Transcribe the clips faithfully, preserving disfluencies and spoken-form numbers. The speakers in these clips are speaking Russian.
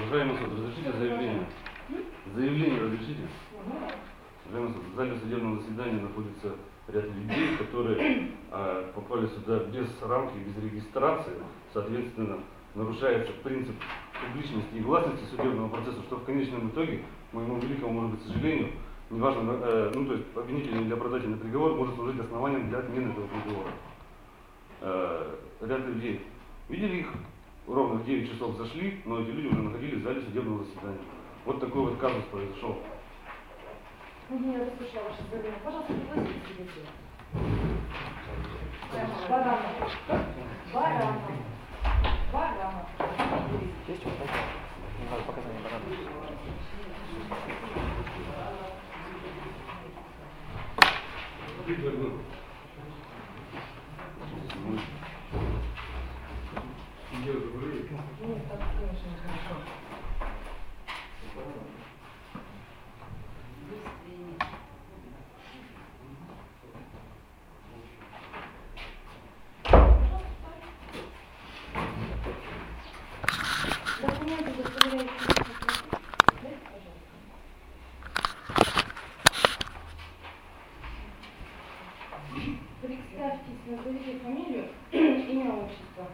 Уважаемый суд, разрешите заявление? Заявление разрешите? Уважаемый суд, в зале судебного заседания находится ряд людей, которые а, попали сюда без рамки, без регистрации. Соответственно, нарушается принцип публичности и гласности судебного процесса, что в конечном итоге, к моему великому, может быть, сожалению, неважно, э, ну то есть обвинительный или оправдательный приговор может служить основанием для отмены этого приговора. Э, ряд людей видели их, ровно в девять часов зашли, но эти люди уже находились в зале судебного заседания. Вот такой вот казус произошел. Я расслышала ваше заявление. Пожалуйста, пригласите свидетеля. Баранов. Баранов. Баранов. Есть вот такое? Надо показания Баранова. Нет, так, конечно, нехорошо. Документы, удостоверяющие личность, дайте, пожалуйста. Представьтесь, назовите фамилию, имя, отчество.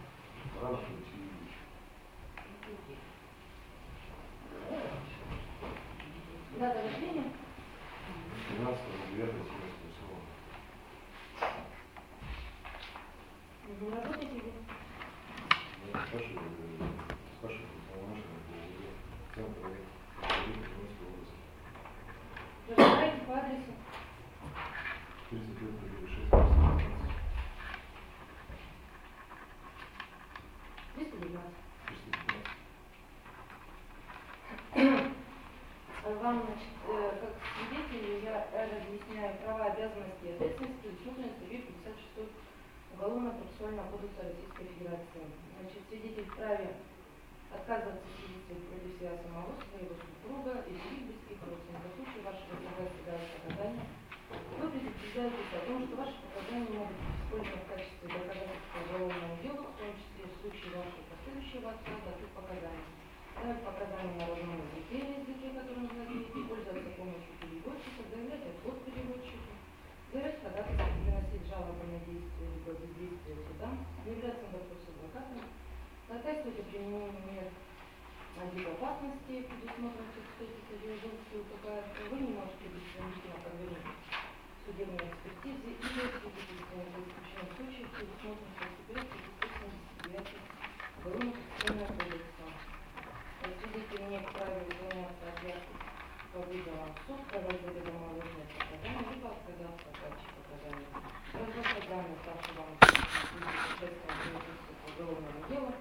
Дата рождения? двенадцатого девятого семьдесят восьмого. Вы работаете где? Спрашиваю, спрашиваю, полномочия, центр Иркутской области. Проживаете по адресу? тридцать лет, шесть, пятнадцать. триста девятнадцать. триста пятнадцать. Вам, значит, э, как свидетелю я разъясняю права, обязанности и ответственности, предусмотренные статьей пятьдесят шестой Уголовно-процессуального кодекса Российской Федерации. Значит, свидетель вправе отказываться свидетельствовать против себя самого, своего супруга и других близких родственников. В случае вашего согласия дать показания, вы предупреждаетесь о том, что ваши показания могут быть использованы в качестве доказательства уголовного дела, в том числе в случае вашего последующего отказа от их показаний. Давать показания на родном языке, языке, которым владеете, пользоваться помощью переводчика, заявлять отвод переводчику, заявлять ходатайство, приносить жалобы на действия либо бездействие суда, являться на допрос адвокатом, ходатайствовать о применении мер безопасности, предусмотренных экспертизой Южинской УПК. Вы не можете быть принудительно подвергнуты судебной экспертизе или свидетельствованию в исключительных случаях, предусмотренных статьей сто семьдесят девять Уголовно-процессуального кодекса. Свидетель не вправе уклоняться от явки по вызовам в суд, давать заведомо ложные показания, либо отказаться от дачи показаний. Разработка данных, ставших вам участием в уголовному делу,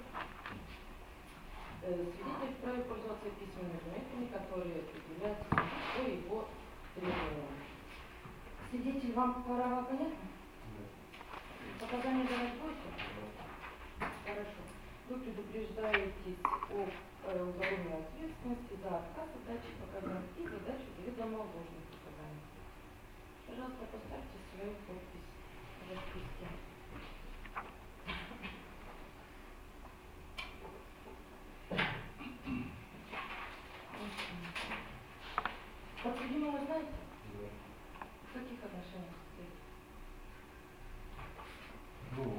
свидетель вправе пользоваться письменными документами, которые предъявляются по его требованиям. Свидетель, вам права понятно? Показания давать будете? Хорошо. Вы предупреждаетесь о э, уголовной ответственности за отказ от дачи показаний и за дачу заведомо ложных показаний. Пожалуйста, поставьте свою подпись в расписке. Подсудимого знаете? Да. В каких отношениях состоит? Ну,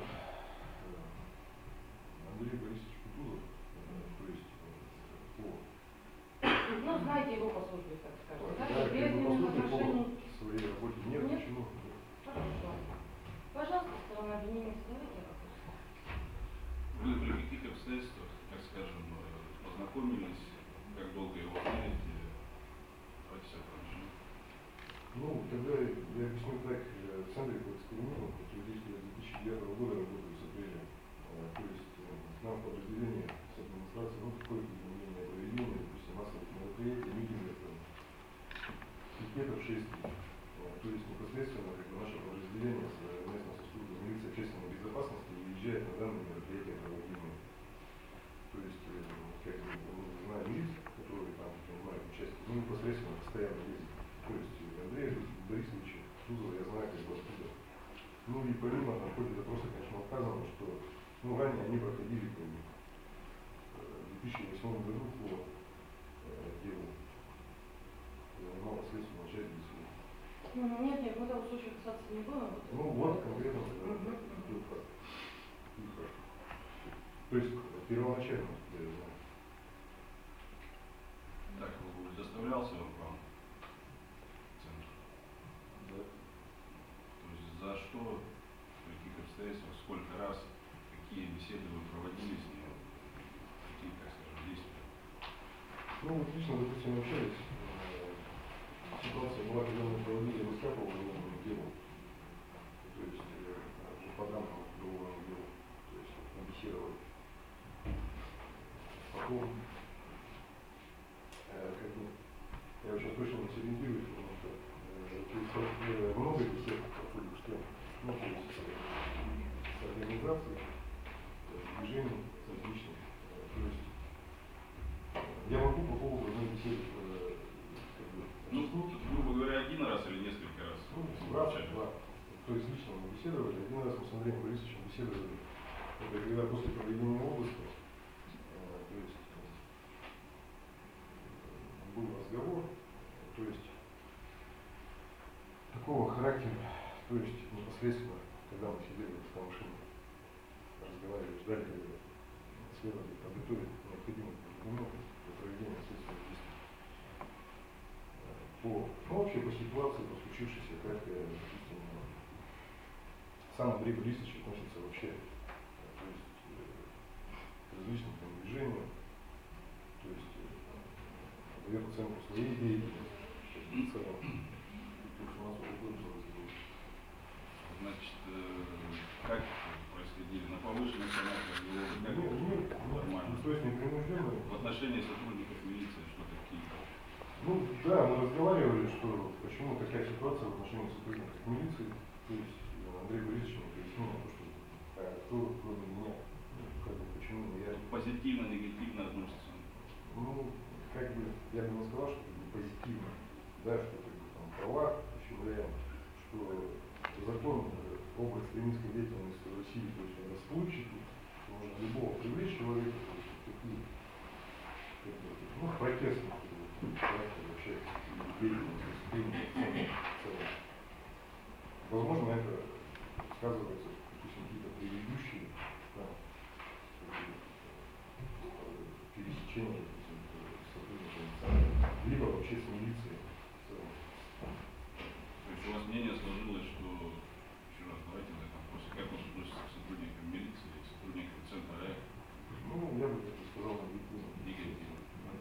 Андрей Борисович Кутузов, то есть по... Ну, знаете его по службе, так скажем. Да, Да, без по службе отношений. по своей работе нет, Нет? почему? Хорошо. Пожалуйста, сторона обвинения, задавайте вопрос. Вы при каких обстоятельствах, так скажем, познакомились, как долго его знаете, по всякому? Ну, тогда я объясню так, в центре по экспериментам, который действует с две тысячи девятого года, работаю с апреля. То есть нам в подразделении с администрацией, ну, какое-то изменение проведения, допустим, массовых мероприятий, митингов, пикетов шесть тысяч. То есть непосредственно как бы, наше подразделение совместно со службой милиции общественной безопасности выезжает на данные мероприятия проводимые. То есть, как бы, знаю лиц, которые там принимают участие, ну, непосредственно постоянно ездят. То есть Андрея Борисовича Кутузова я знаю как бы оттуда. Ну и помимо там в ходе допроса, конечно, указано, что ну, ранее они проходили как бы, в две тысячи восьмом году по Ну, нет, нет, мы того случая касаться не будем. Ну вот конкретно тогда Мгм. идет факт. И факт. То есть первоначально я знаю. Так, доставлялся вам к вам центр? Да. То есть за что, при каких обстоятельствах, сколько раз, какие беседы вы проводили с ним, какие, так скажем, действия? Ну, вот лично, допустим, общались. э, Ситуация была, когда мы проводили ВСК по уголовному делу. То есть э, уже по рамкам уголовного дела. То есть мы беседовали. Потом, э, как бы, я сейчас точно не сориентируюсь, потому что э, то есть, э, много бесед проходит с кем, ну, то есть э, с организацией, э, движений различных. Э, то есть я могу по поводу одной беседы, э, как бы, Ну, объяснить. грубо говоря, один раз или несколько раз? Ну, раз, два. То есть лично мы беседовали, один раз мы с Андреем Борисовичем беседовали, это когда после проведения обыска, э, то есть э, был разговор, то есть такого характера, то есть непосредственно, когда мы сидели в машине, разговаривали, ждали, когда следователь подготовит необходимые документы для проведения следственных действий. По, ну, вообще по ситуации, по случившейся, как, э, допустим, сам Андрей Борисович относится вообще, э, то есть, э, к различным там движениям, то есть э, дает оценку своей деятельности, в целом. То есть у нас уже было разговор. Значит, э, как происходили? На повышенных тонах разговоры? Как Нет, это нет, нормально? то есть непринужденно. В отношении сотрудников милиции что такие? Ну да, мы разговаривали, что почему такая ситуация в отношении сотрудников милиции. То есть э, Андрей Борисович мне пояснил, то, что а кто, кроме меня, ну, как бы, почему не я. Позитивно, негативно относятся? Ну, как бы, я бы не сказал, что как бы, позитивно, да, что как бы, там, права ущемляем, что закон э, об экстремистской деятельности в России, то есть он расплывчатый, что можно любого привлечь человека, то есть такие, как бы, ну, протестные характер вообще деятельности, выступления в целом. Возможно, это сказывается, допустим, какие-то предыдущие там, пересечения, допустим, с сотрудниками, либо вообще с милицией в целом. То есть у вас мнение сложилось, что, еще раз, давайте на этом вопросе, как он относится к сотрудникам милиции, к сотрудникам центра Э? Ну, я бы это сказал негативно. Негативно.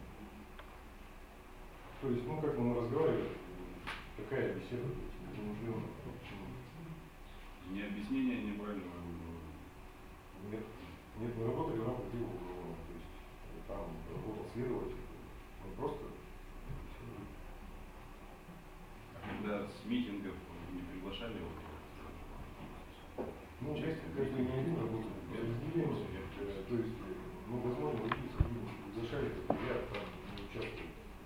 То есть, ну, как мы разговаривали, какая беседа, непринужденная, почему? Ни объяснения не брали вы? Нет, нет, мы работали в рамках дела уголовного, то есть там работал следователь, мы просто беседовали. А когда с митингов не приглашали его? Ну, есть, как бы не один работал, разделение, то есть, ну, возможно, другие сотрудники приглашали, как я там не участвовал.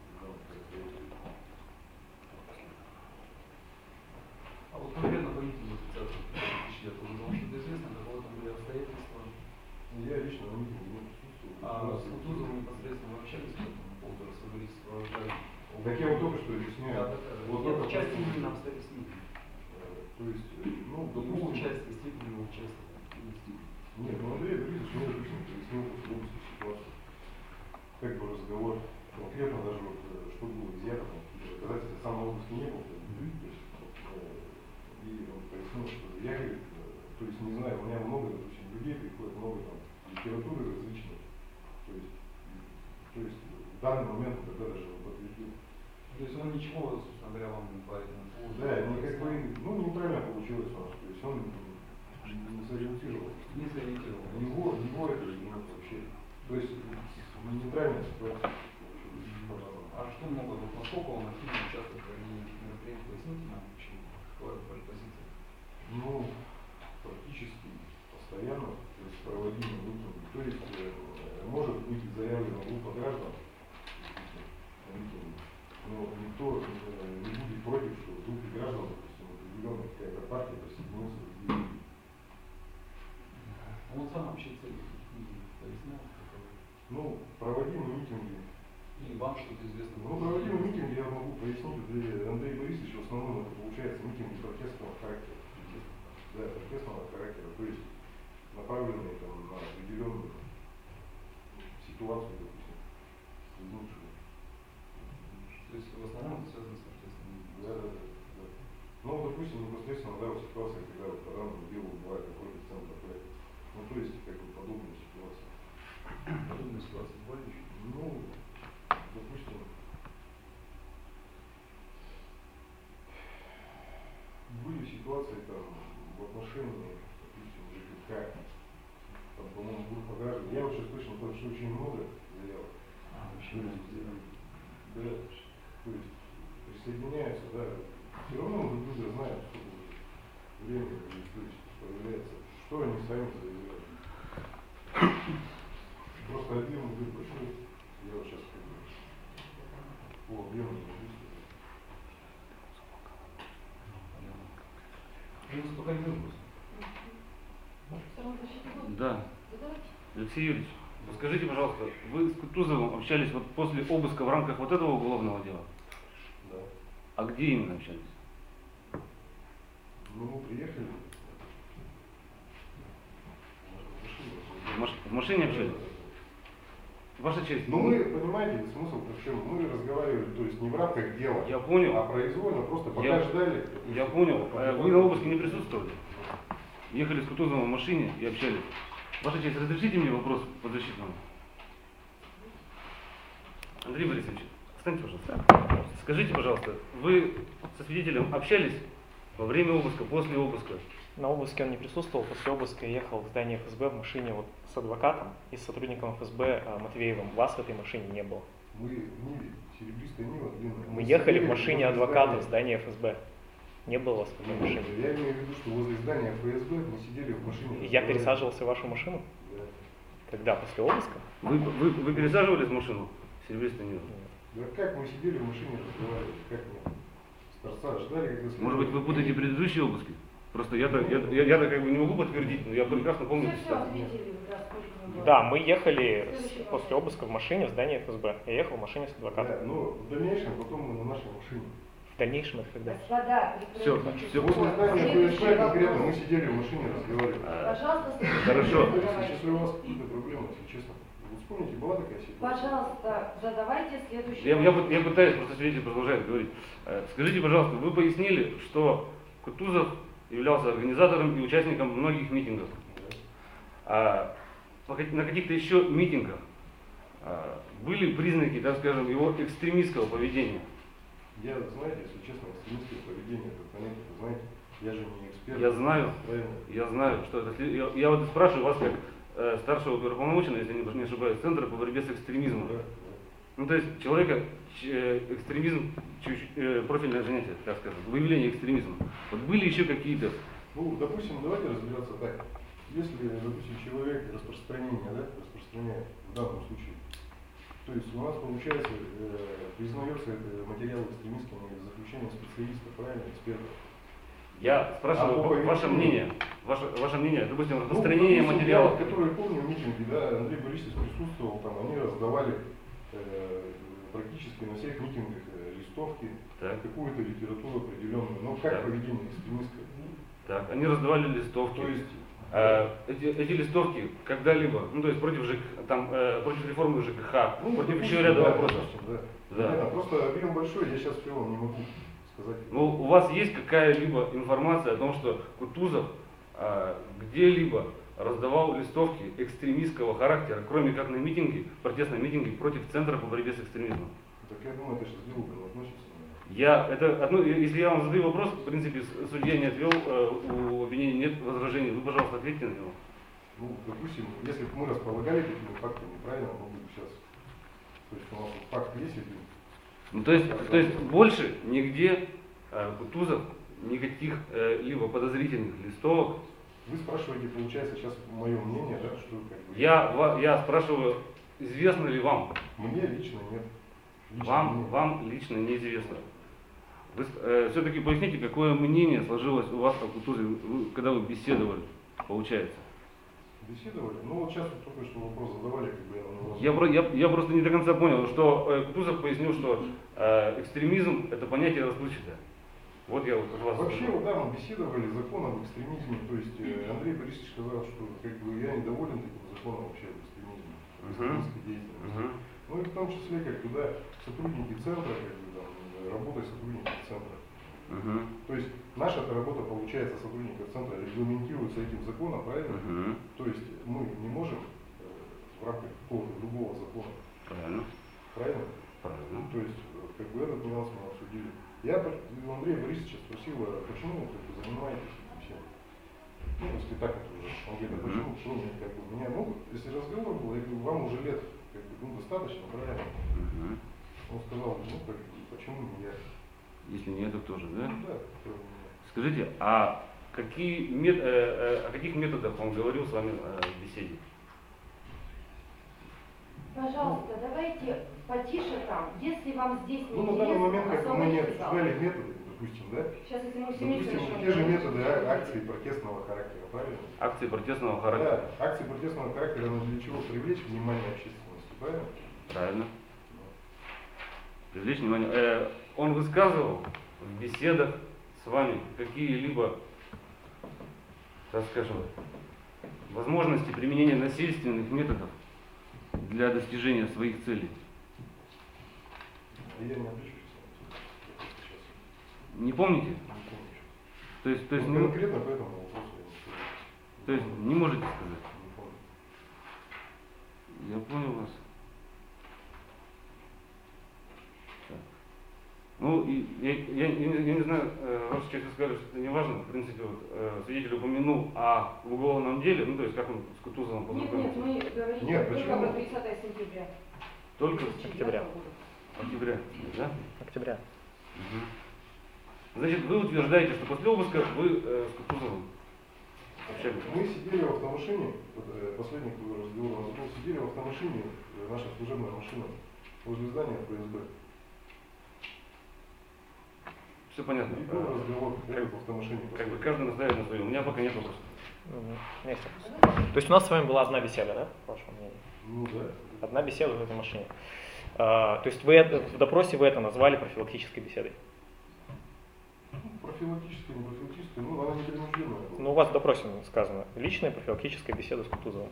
А вот конкретно по митингу тридцатого тысяч лет, вам что-то известно, какого там были обстоятельства? Я лично на митинге не присутствовал. А с Кутузовым непосредственно вы общались по этому поводу, раз вы говорите, сопровождали? Так я вот только что объясняю. Да, да, да. Вот Нет, только участие просто- именно обстоятельств митинга. То есть, ну, Его допустим, участие, степень его участия. нет, ну Андрей Борисович мне допустим пояснил подробности ситуации. Как бы разговор конкретно даже вот, э, что было изъято, там, какие-то доказательства, сам на обыске не был. Mm-hmm. То есть, э, и он пояснил, что я, говорит, э, то есть не знаю, у меня много, допустим, людей приходит, много там литературы различной. То есть, то есть в данный момент он тогда даже подтвердил. То есть он ничего, собственно говоря, вам по этому поводу? Да, не как бы, ну, неправильно получилось у нас, то есть он не сориентировал. Не сориентировал. Его, его это не вообще. То есть нейтральная ситуация. А что много, вот насколько он активно участвует в организации мероприятий, поясните нам вообще, какая ваша позиция? Ну, практически постоянно, то есть проводимые митинги. То есть э, может быть заявлена группа граждан на митинге, но никто э, не будет против, что в группе граждан, допустим, определенная какая-то партия присоединится к движению. Он сам вообще цели этих митингов пояснял? Ну, проводимые митинги, Или вам что-то известно? Ну, проводимый митинг, я могу пояснить, где Андрей Борисович в основном это получается митинги протестного характера. Да, протестного характера, то есть направленные там, на определенную ситуацию, допустим, возникшую. То есть в основном это связано с протестом? Да, да, да, да. Ну, допустим, непосредственно, да, вот ситуация, когда вот по данному делу бывает какой-то центр проекта. Ну, то есть, как бы подобная ситуация. Подобная ситуация бывает еще? Ну, допустим, были ситуации там в отношении, допустим, ЖКХ, там, по-моему, группа граждан. Я вот сейчас точно не помню, что очень много заявок. А, вообще, То есть, э, да, то есть присоединяются, да. Все равно мы друг друга знаем, что время, то есть появляется, что они сами заявляют. Просто объем будет большой. Я вот сейчас как бы по объему не могу сказать. Ну, пока не вопрос. Да. Алексей Юрьевич, скажите, пожалуйста, вы с Кутузовым общались вот после обыска в рамках вот этого уголовного дела? Да. А где именно общались? Ну, мы приехали. В, маш... в машине общались? Ваша честь. Ну, мы, понимаете, смысл в чем? Мы разговаривали, то есть не в рамках дела, Я понял. а произвольно, просто пока Я- ждали. Я понял. А вы на обыске не присутствовали? Ехали с Кутузовым в машине и общались. Ваша честь, разрешите мне вопрос подзащитному? Андрей Борисович, встаньте, пожалуйста. Скажите, пожалуйста, вы со свидетелем общались во время обыска, после обыска? На обыске он не присутствовал, после обыска ехал в здание эф эс бэ в машине вот с адвокатом и с сотрудником эф эс бэ а, Матвеевым. Вас в этой машине не было. Мы в Ниве, серебристая Нива длинная. Мы ехали в сидели машине возле адвоката в здания. здании эф эс бэ. Не было вас в этой машине. Я имею в виду, что возле здания эф эс бэ мы сидели в машине. Я разговаривали. пересаживался в вашу машину? Да. Когда? После обыска? Вы, вы, вы пересаживались в машину? Серебристый Нива? Да как мы сидели в машине разговаривали, как нет? С торца ждали, когда следует. Может быть, вы путаете предыдущие обыски? Просто я-то я, я, я как бы не могу подтвердить, но я прекрасно помню Все, все ситуацию. ответили, да, сколько мы было. Да, мы ехали Следующий с- вопрос. после обыска в машине в здании эф эс бэ. Я ехал в машине с адвокатом. Да, но в дальнейшем потом мы на нашей машине. В дальнейшем это когда? Господа, Всё, прекратите. всё. Возле здания эф эс Следующий бэ конкретно мы вопрос. сидели в машине разговаривали. Пожалуйста, следующий Хорошо. вопрос Если задавайте. сейчас у вас какие-то проблемы, если честно. Вот вспомните, была такая ситуация? Пожалуйста, задавайте следующий Я, я, вопрос. пы- я пытаюсь, просто свидетель продолжает говорить. Э, Скажите, пожалуйста, вы пояснили, что Кутузов являлся организатором и участником многих митингов. Да. А по как- на каких-то еще митингах а, были признаки, так скажем, его экстремистского поведения? Я, знаете, если честно, экстремистское поведение, это понятие, вы знаете, я же не эксперт. Я знаю, Правильно? я знаю, что это. след- Я, я вот спрашиваю вас как э, старшего оперуполномоченного, если не, не ошибаюсь, Центра по борьбе с экстремизмом. Да, да. Ну, то есть человека, ч- э, экстремизм, чуть, э, профильное занятие, так скажем, выявление экстремизма. Вот были еще какие-то. Ну, допустим, давайте разбираться так. Если, допустим, человек распространение, да, распространяет в данном случае, то есть у нас получается, э, признается это материал экстремистским из заключения специалиста, правильно, эксперта. Я спрашиваю А по ва- ваше поведению? мнение, ваше, ваше мнение, допустим, Ну, распространение допустим, материалов. я, которые помню митинги, да, Андрей Борисович присутствовал, там, они раздавали э, практически на всех митингах э, листовки, Так. какую-то литературу определенную, но как Так. поведение экстремистское. Так, они раздавали листовки. То есть, Э, эти, эти листовки когда-либо, ну то есть против ЖК, там, э, против реформы ЖКХ, ну, против допустим, еще ряда да, вопросов. допустим, да. Да. Понятно, просто объем большой, я сейчас все вам не могу сказать. Ну, у вас есть какая-либо информация о том, что Кутузов э, где-либо раздавал листовки экстремистского характера, кроме как на митинге, протестном митинге против Центра по борьбе с экстремизмом? Так я думаю, это сейчас к делу прям относится. наверное. Я, это, одно, если я вам задаю вопрос, в принципе, с- судья не отвел, э, у обвинения нет возражений, вы, пожалуйста, ответьте на него. Ну, допустим, если бы мы располагали такими фактами, правильно, мы бы сейчас, то есть у нас вот факт есть, один. Ну, то есть, то есть больше нигде э, Кутузов никаких э, либо подозрительных листовок. Вы спрашиваете, получается, сейчас мое мнение, да, что как бы... Я, ва- я спрашиваю, известно ли вам? Мне лично нет. Лично Вам, мне. вам лично неизвестно. Вы э, все-таки поясните, какое мнение сложилось у вас о Кутузове, вы- когда вы беседовали, получается? Беседовали? Ну вот сейчас вот только что вопрос задавали, как бы я на него... Я, про- я, я просто не до конца понял, что э, Кутузов пояснил, что э, экстремизм это понятие расплывчатое. Вот я вот от вас. Вообще, вот, да, мы беседовали закон об экстремизме, то есть э, Андрей Борисович сказал, что как бы я недоволен таким законом вообще об экстремизме, об экстремистской деятельности. Мгм. Ну и в том числе, как бы, да, сотрудники центра, как бы, там, работают сотрудников центра. Мгм. То есть наша эта работа, получается, сотрудников центра регламентируется этим законом, правильно? Мгм. То есть мы не можем э, в рамках какого-то другого закона, Правильно. правильно? Правильно. То есть, э, как бы этот нюанс мы обсудили. Я у Андрея Борисовича спросил, а почему вы как бы занимаетесь этим всем? Ну, если так это уже. Он говорит, а Мгм. почему, что мне, как бы, меня, ну, если разговор был, я говорю, вам уже лет, как бы, ну, достаточно, правильно? Мгм. Он сказал, ну, как бы, почему не я? Если не это тоже, да? Ну, да, почему не я? Скажите, а какие мет- э, э, о каких методах он говорил с вами э, в беседе? Пожалуйста, давайте потише там. Если вам здесь не Ну, на данный момент, как бы, мы не остановитесь, обсуждали методы, допустим, да? Сейчас, если мы все вместе Допустим, начнем те же говорить, методы а- акций протестного характера, правильно? Акции протестного характера. Да, акции протестного характера, но для чего? Привлечь внимание общественности, правильно? Правильно. Привлечь внимание. Э, он высказывал в беседах с вами какие-либо, так скажем, возможности применения насильственных методов для достижения своих целей. Я не отвечу сейчас. Не помните? Не помню. То есть, то есть, Ну, не, конкретно по этому вопросу я не помню. то есть не можете сказать? Не помню. Я понял вас. Так. Ну, и я, я, я не- я не знаю, э, раз сейчас вы сказали, что это не важно, в принципе, вот, э, свидетель упомянул о уголовном деле, ну, то есть как он с Кутузовым Нет, нет, познакомился. мы говорим Нет, только почему? про тридцатое сентября. Только две тысячи Октября. девятого года. октября, да? Октября. Мгм. Значит, вы утверждаете, что после обыска вы э, с Кутузовым общались? Мы сидели в автомашине, вот, э, последний какой разговор у нас был, сидели в автомашине, э, наша служебная машина, возле здания эф эс бэ. Все понятно. И был Э, разговор как в автомашине. Как бы каждый настаивает на своем. У меня пока нет вопросов. Мгм. У меня есть вопрос. То есть у нас с вами была одна беседа, да, по вашему мнению? Ну да. Одна беседа в этой машине. А, то есть вы это, в допросе вы это назвали профилактической беседой? Ну, профилактическая, не профилактическая, ну она не принужденная была. Ну, у вас в допросе сказано личная профилактическая беседа с Кутузовым.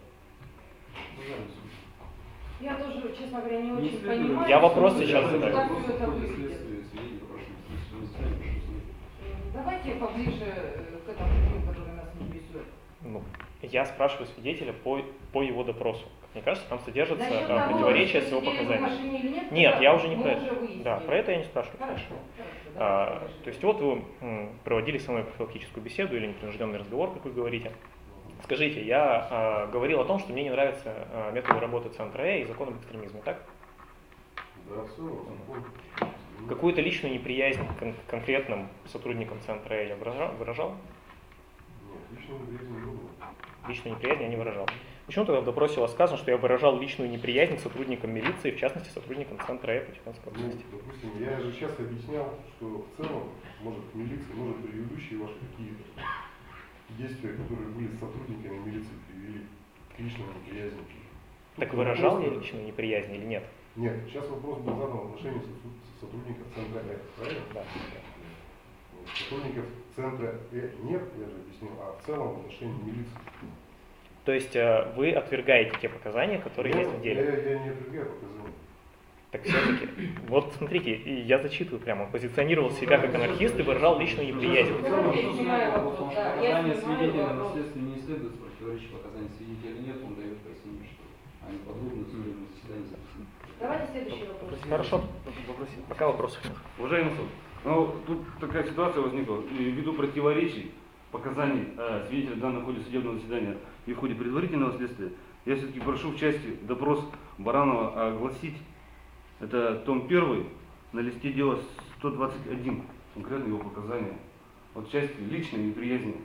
Я тоже, честно говоря, не Не очень следует. понимаю. Я вопрос что- сейчас как задаю. все это выглядит. Следствие, свидетель, прошу, следствие, следствие, следствие. Давайте поближе э, к этому фильму, который нас интересует. Ну, я спрашиваю свидетеля по, по его допросу. Мне кажется, там содержатся Насчет а, того, противоречия что с его сидели в показаниями. машине или нет, Нет, да, я уже не мы про уже это. выяснили. Да, про это я не спрашиваю. Хорошо, конечно. хорошо, А, давайте поближе. то есть вот вы м, проводили со мной профилактическую беседу или непринужденный разговор, как вы говорите. Скажите, я а, говорил о том, что мне не нравятся а, методы работы Центра Э и закон об экстремизме, так? Да, все, закон. Какую-то личную неприязнь к кон- конкретным сотрудникам Центра Э я выражал? выражал? Нет, личного неприязни не было. Личную неприязнь я не выражал. Почему тогда в допросе у вас сказано, что я выражал личную неприязнь к сотрудникам милиции, в частности, сотрудникам Центра Э по Тюменской Ну, области? допустим, я же сейчас объяснял, что в целом, может, милиция, может, предыдущие ваши какие-то действия, которые были с сотрудниками милиции, привели к личному неприязни. Так Тут выражал вопрос- я личную неприязнь или нет? Нет, сейчас вопрос был задан в отношении сосу- сотрудников Центра Э, правильно? Да. Вот, сотрудников Центра Э нет, я же объяснил, а в целом в отношении милиции. То есть э, вы отвергаете те показания, которые я, есть в деле? Я, я не отвергаю показания. Так все-таки, вот смотрите, и я зачитываю прямо, он позиционировал себя как анархист и выражал личную неприязнь. В целом, Я что снимаю знаю, вопрос, потому да, что я показания снимаю свидетеля на вопрос. следствие не следует, противоречит показания свидетеля или нет, он дает пояснение, что они подробно в судебном заседании записаны. Давайте следующий вопрос. Хорошо, вопросы. Пока вопросов нет. Уважаемый суд, ну тут такая ситуация возникла. И ввиду противоречий показаний э, свидетеля в данном ходе судебного заседания и в ходе предварительного следствия, я все-таки прошу в части допрос Баранова огласить. Это том первый на листе дела сто двадцать один, конкретно его показания. Вот в части личной неприязни.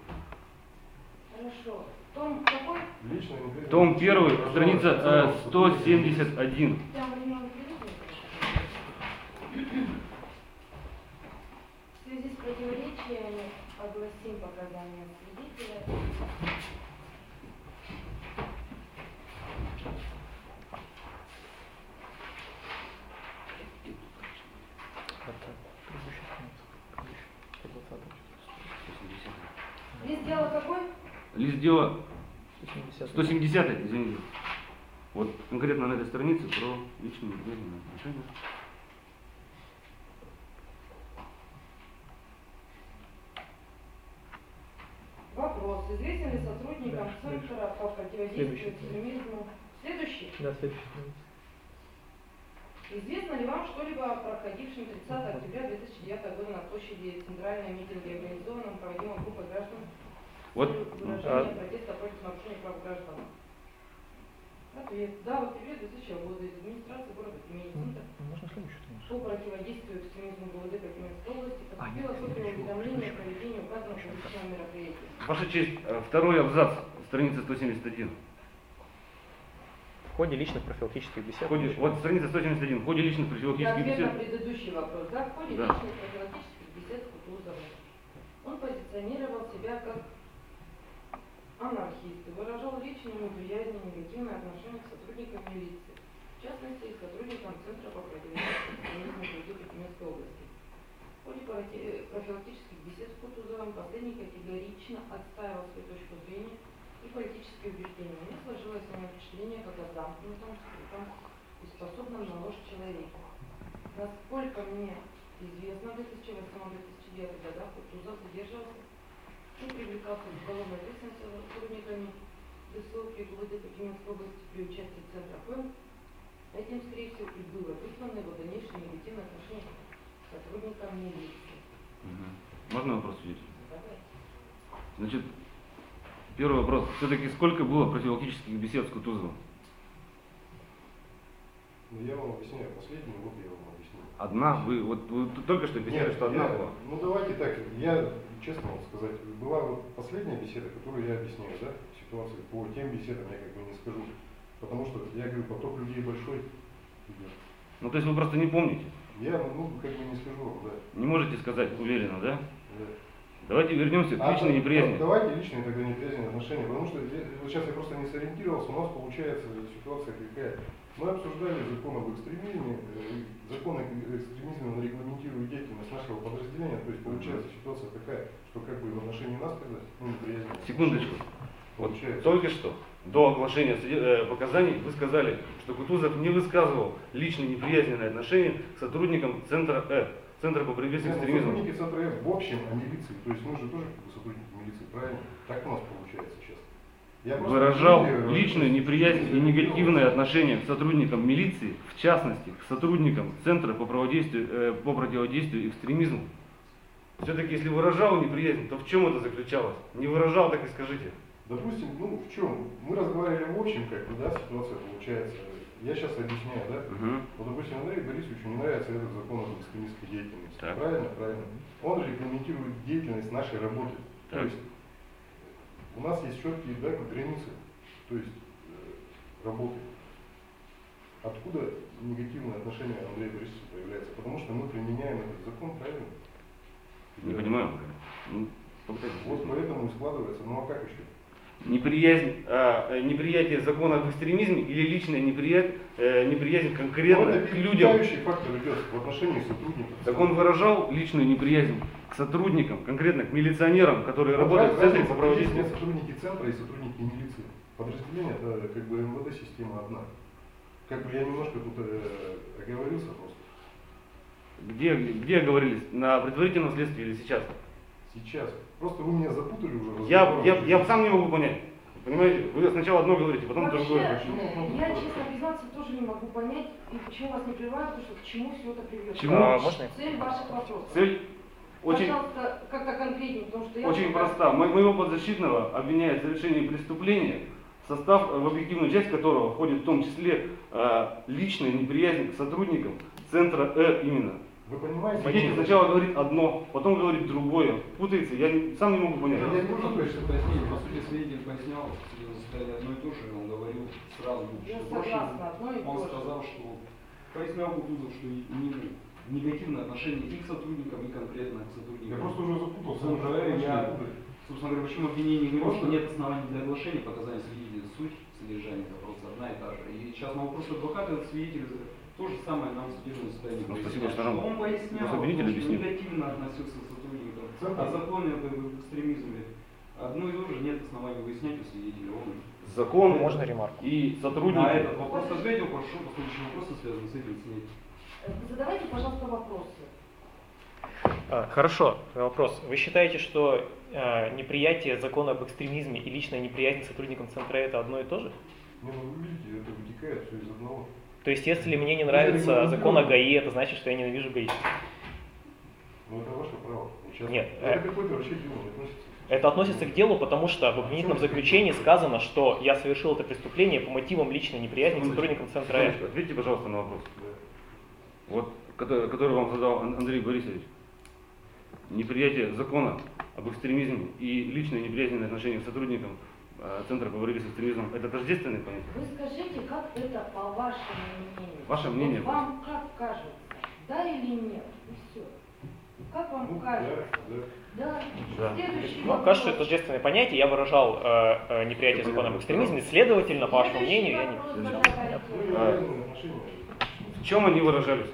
Хорошо. Том какой? Лично неприязни. Том первый, страница э, сто семьдесят один. Там временной период. В связи с противоречиями огласим показания свидетеля. Лист дела сто семидесятый. сто семидесятый, извините. Вот конкретно на этой странице про личные неприятные отношения. Вопрос. Известен ли сотрудникам Центра по противодействию экстремизму? Следующий. Да, следующий. Известно ли вам что-либо о проходившем тридцатого октября две тысячи девятого года на площади Центральной митинге, организованном проводимым группой граждан Вот, с выражением протеста против нарушения прав граждан? Ответ. Да, в октябре две тысячного года из администрации города Тюмени Центр Можно следующий, конечно. по противодействию экстремизму ГУВД по Тюменской области поступило копия уведомления о проведении указанного публичного мероприятия. Ваша честь, второй абзац, страница сто семьдесят один. В ходе личных профилактических бесед. В ходе, вот страница сто семьдесят один. В ходе личных Это профилактических ответ бесед. на предыдущий вопрос. Да, в ходе Да. личных профилактических бесед с Кутузовым он позиционировал себя как анархист и выражал личную неприязнь и негативное отношение к сотрудникам милиции, в частности, к сотрудникам Центра по противодействию экстремизму ГУВД Тюменской области. В ходе профилактических бесед с Кутузовым последний категорично отстаивал свою точку зрения и политические убеждения. У меня сложилось у него впечатление как о замкнутом, скрытом и способном на ложь человеке. Насколько мне известно, в две тысячи восьмом — две тысячи девятом годах Кутузов задерживался и привлекался к уголовной ответственности сотрудниками ДСО при ГУВД по Тюменской области при участии Центра ПЭМ. Этим, скорее всего, и было вызвано его дальнейшее негативное отношение к сотрудникам милиции. Угу. Можно вопрос видеть? Давай. Значит, первый вопрос. Все-таки сколько было профилактических бесед с Кутузовым? Ну, я вам объясняю, последний год я вам объясню. Одна? Вы вот вы только что объясняли, Нет, что одна я- была. Ну давайте так, я честно вам сказать, была вот последняя беседа, которую я объясняю, да, ситуацию по тем беседам я как бы не скажу. Потому что, я говорю, поток людей большой идет. Ну, то есть вы просто не помните? Я, ну, как бы не скажу вам, да. Не можете сказать уверенно, да? да. Давайте вернемся к А, личной да, неприязни. Давайте личные тогда неприязненные отношения, потому что я- вот сейчас я просто не сориентировался, у нас получается ситуация какая. Мы обсуждали закон об экстремизме, э, закон об экстремизме он регламентирует деятельность нашего подразделения, то есть получается ситуация такая, что как бы в отношении нас тогда, ну, неприязненные. Секундочку. Вот Получается. только что, до оглашения суде- э, показаний, вы сказали, что Кутузов не высказывал личные неприязненные отношения к сотрудникам Центра Э, Центра по борьбе с Нет, ну, экстремизмом. сотрудники Центра F в общем о милиции, то есть мы же тоже как бы сотрудники милиции, правильно? Так у нас получается сейчас. Я просто Выражал не- личную неприязнь и негативное отношение к сотрудникам милиции, в частности, к сотрудникам Центра по, противодействию, э, по противодействию экстремизму. Все-таки, если выражал неприязнь, то в чем это заключалось? Не выражал, так и скажите. Допустим, ну в чем? Мы разговаривали в общем, как бы, да, ситуация получается. Я сейчас объясняю, да? Угу. Вот, допустим, Андрею Борисовичу не нравится этот закон об экстремистской деятельности. Так. Правильно? Правильно. Он регламентирует деятельность нашей работы. Так. То есть у нас есть четкие, да, границы, то есть э, работы. Откуда негативное отношение Андрея Борисовича появляется? Потому что мы применяем этот закон, правильно? Не понимаю. Ну, попытайтесь Вот объяснить. поэтому и складывается. Ну а как еще? Неприязнь, а, неприятие закона об экстремизме или личная неприязнь, э, неприязнь конкретно Ну, это к людям. переключающий фактор идет в отношении сотрудников. Так он выражал личную неприязнь к сотрудникам, конкретно к милиционерам, которые Вот работают в Центре разница, по есть противодействию. нет сотрудники центра и сотрудники милиции. Подразделение это как бы МВД система одна. Как бы я немножко тут э, оговорился просто. Где, где оговорились? На предварительном следствии или сейчас? Сейчас. Просто вы меня запутали уже. в Я, разговоре. я, я сам не могу понять. Понимаете? Вы сначала одно говорите, потом Вообще, другое. я, честно признаться, тоже не могу понять, и почему вас не прерывают, потому что к чему все это приведет. Чему? А, можно? Цель ваших вопросов. Цель очень, Пожалуйста, как-то конкретнее, потому что я... очень проста. Мо- Моего подзащитного обвиняют в совершении преступления, в состав, в объективную часть которого входит в том числе э, личная неприязнь к сотрудникам Центра Э именно. Вы понимаете? Свидетель сначала говорит одно, потом говорит другое. Путается, я не- сам не могу понять. Я не могу точно пояснить. По сути, свидетель пояснял, что заседание одно и то же, он говорил сразу, Я что согласна, одно и он то же. сказал, что пояснял Кутузов, что и- не- негативное отношение и к сотрудникам, и конкретно к сотрудникам. Я просто уже запутался. Центра Уже Э, я, начали. собственно говоря, почему обвинение говорил, Просто- что нет оснований для оглашения показаний свидетеля, суть содержания вопроса одна и та же. И сейчас на вопрос адвоката этот свидетель то же самое нам в судебном заседании Ну, пояснял. спасибо, что нам он пояснял, просто обвинитель что объяснил. негативно относился к сотрудникам, Центр. о законе об экстремизме, Одно и то же нет оснований выяснять у свидетеля. Он... Закон Можно ремарку? и сотрудники. На этот вопрос ответил, прошу, по следующему вопросу, связанным с этим, снять. Э, Задавайте, пожалуйста, вопросы. А, Хорошо, вопрос. Вы считаете, что э, неприятие закона об экстремизме и личное неприятие сотрудникам Центра это одно и то же? Ну, вы видите, это вытекает все из одного. То есть, если мне не нравится закон о ГАИ, это значит, что я ненавижу гаишников? Ну, это ваше право. Сейчас Нет, это э, какое-то вообще дело не относится. Это относится к делу, потому что в обвинительном заключении сказано, что я совершил это преступление по мотивам личной неприязни к сотрудникам Центра Э. Секундочку, ответьте, пожалуйста, на вопрос. Вот, который, который вам задал Ан- Андрей Борисович. Неприятие закона об экстремизме и личное неприязненное отношение к сотрудникам э, Центра по борьбе с экстремизмом – это тождественные понятия? Вы скажите, как это по вашему мнению? Ваше мнение, Вот вам как кажется, да или нет? И все. Как вам Ну, кажется? да, да. Да. Да. Следующий Ну, вопрос. кажется, что это тождественное понятие. Я выражал э, э, неприятие закона об экстремизме, следовательно, по вашему мнению, я не... Вопрос, не- задавайте. Ну, и А. разные отношения. В чем они выражались?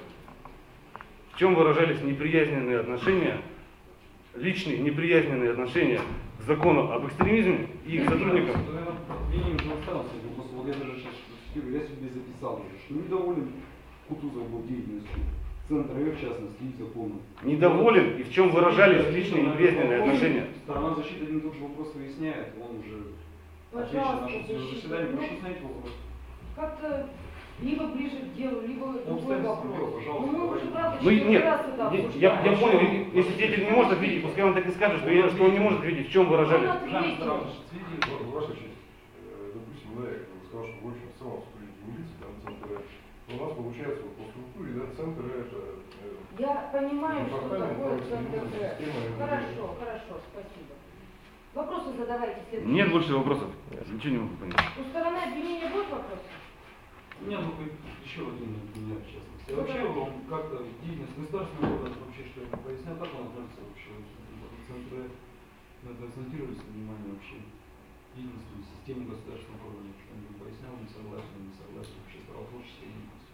В чем выражались неприязненные отношения, личные неприязненные отношения к закону об экстремизме и к сотрудникам? Обвинением не останутся. Просто вот я даже сейчас цитирую, я себе записал уже, что недоволен Кутузов был деятельностью Центра Э, в частности, и законом. Недоволен и в чем выражались личные неприязненные отношения? Сторона защиты один и тот же вопрос выясняет, он уже отвечает на Пожалуйста, наше защита. заседание. Ну, Прошу снять вопрос. Как-то либо ближе к делу, либо другой обстоятельства вопрос. дела, пожалуйста, Ну, мы уже, давайте. правда, Ну и четвертый нет, раз это я, обсуждаем. я, я понял, если свидетель не может ответить, пускай он так и скажет, что, я, что он не может ответить, в чем выражались. Жанна Старовна, свидетель. Вот, Ваша честь, э, допустим, да, я как бы сказал, что в общем в целом сотрудники милиции, там Центр Э. Но у нас получается вот по структуре, да, Центр Э это... э, Я понимаю, что департамент такое правоохранительной Центр Э. системы МВД. Хорошо, хорошо, спасибо. Вопросы задавайте следующие. Нет больше вопросов. Ничего не могу понять. У стороны обвинения будут вопросы? У меня только еще один от меня, в частности. А вообще, он как-то деятельность государственного органа, вообще, что я ему пояснял, как он относится вообще к Центру Э? Надо акцентировать внимание вообще деятельности в системе государственного управления, что он ему пояснял, не согласен, не согласен, вообще с правотворческой деятельностью.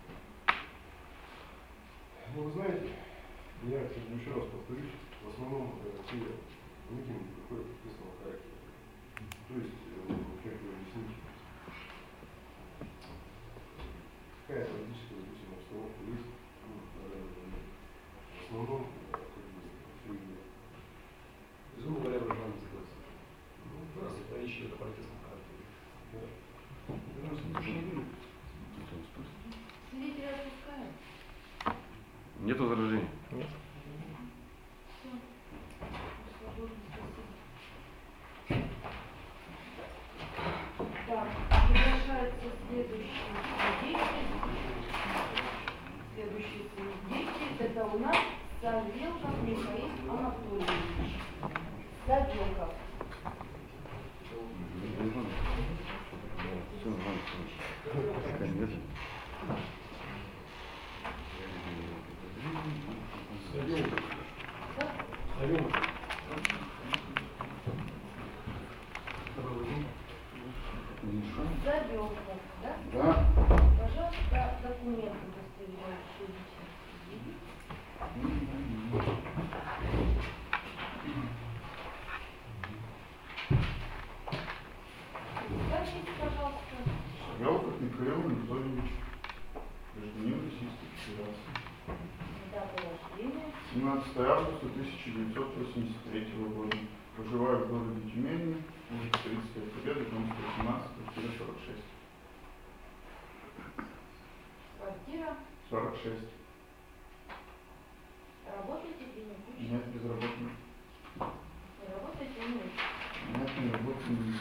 Ну, вы знаете, я, кстати, еще раз повторюсь, в основном э, все митинги проходят общественного характера. То есть, э, как вы объясните, какая политическая, допустим, обстановка есть, ну, на данный момент. В основном, э, как бы, все идет. Грубо говоря, выражаем согласие. Ну, да, Раз это вещи, это протестный характер. да. Ну, слушай, не будет. Свидетеля отпускаем. Нет возражений. Нет. Все. Свободно, спасибо. Так, приглашается следующий свидетель. Следующий свидетель это у нас Савелков Михаил Анатольевич. Савелков. Все нормально. Конечно. Савелков, да? Да. Пожалуйста, документы удостоверяющие личность. Представьтесь, пожалуйста. Савелков Михаил Анатольевич, гражданин Российской Федерации. Дата рождения. семнадцатое августа тысяча девятьсот восемьдесят третьего года. Проживаю в городе Тюмени, улица тридцатая Победы, дом сто семнадцать, квартира сорок шесть. Квартира. сорок шесть. Работаете где-нибудь? Нет, безработный. Не работаете? Нет. Нет, не работаю.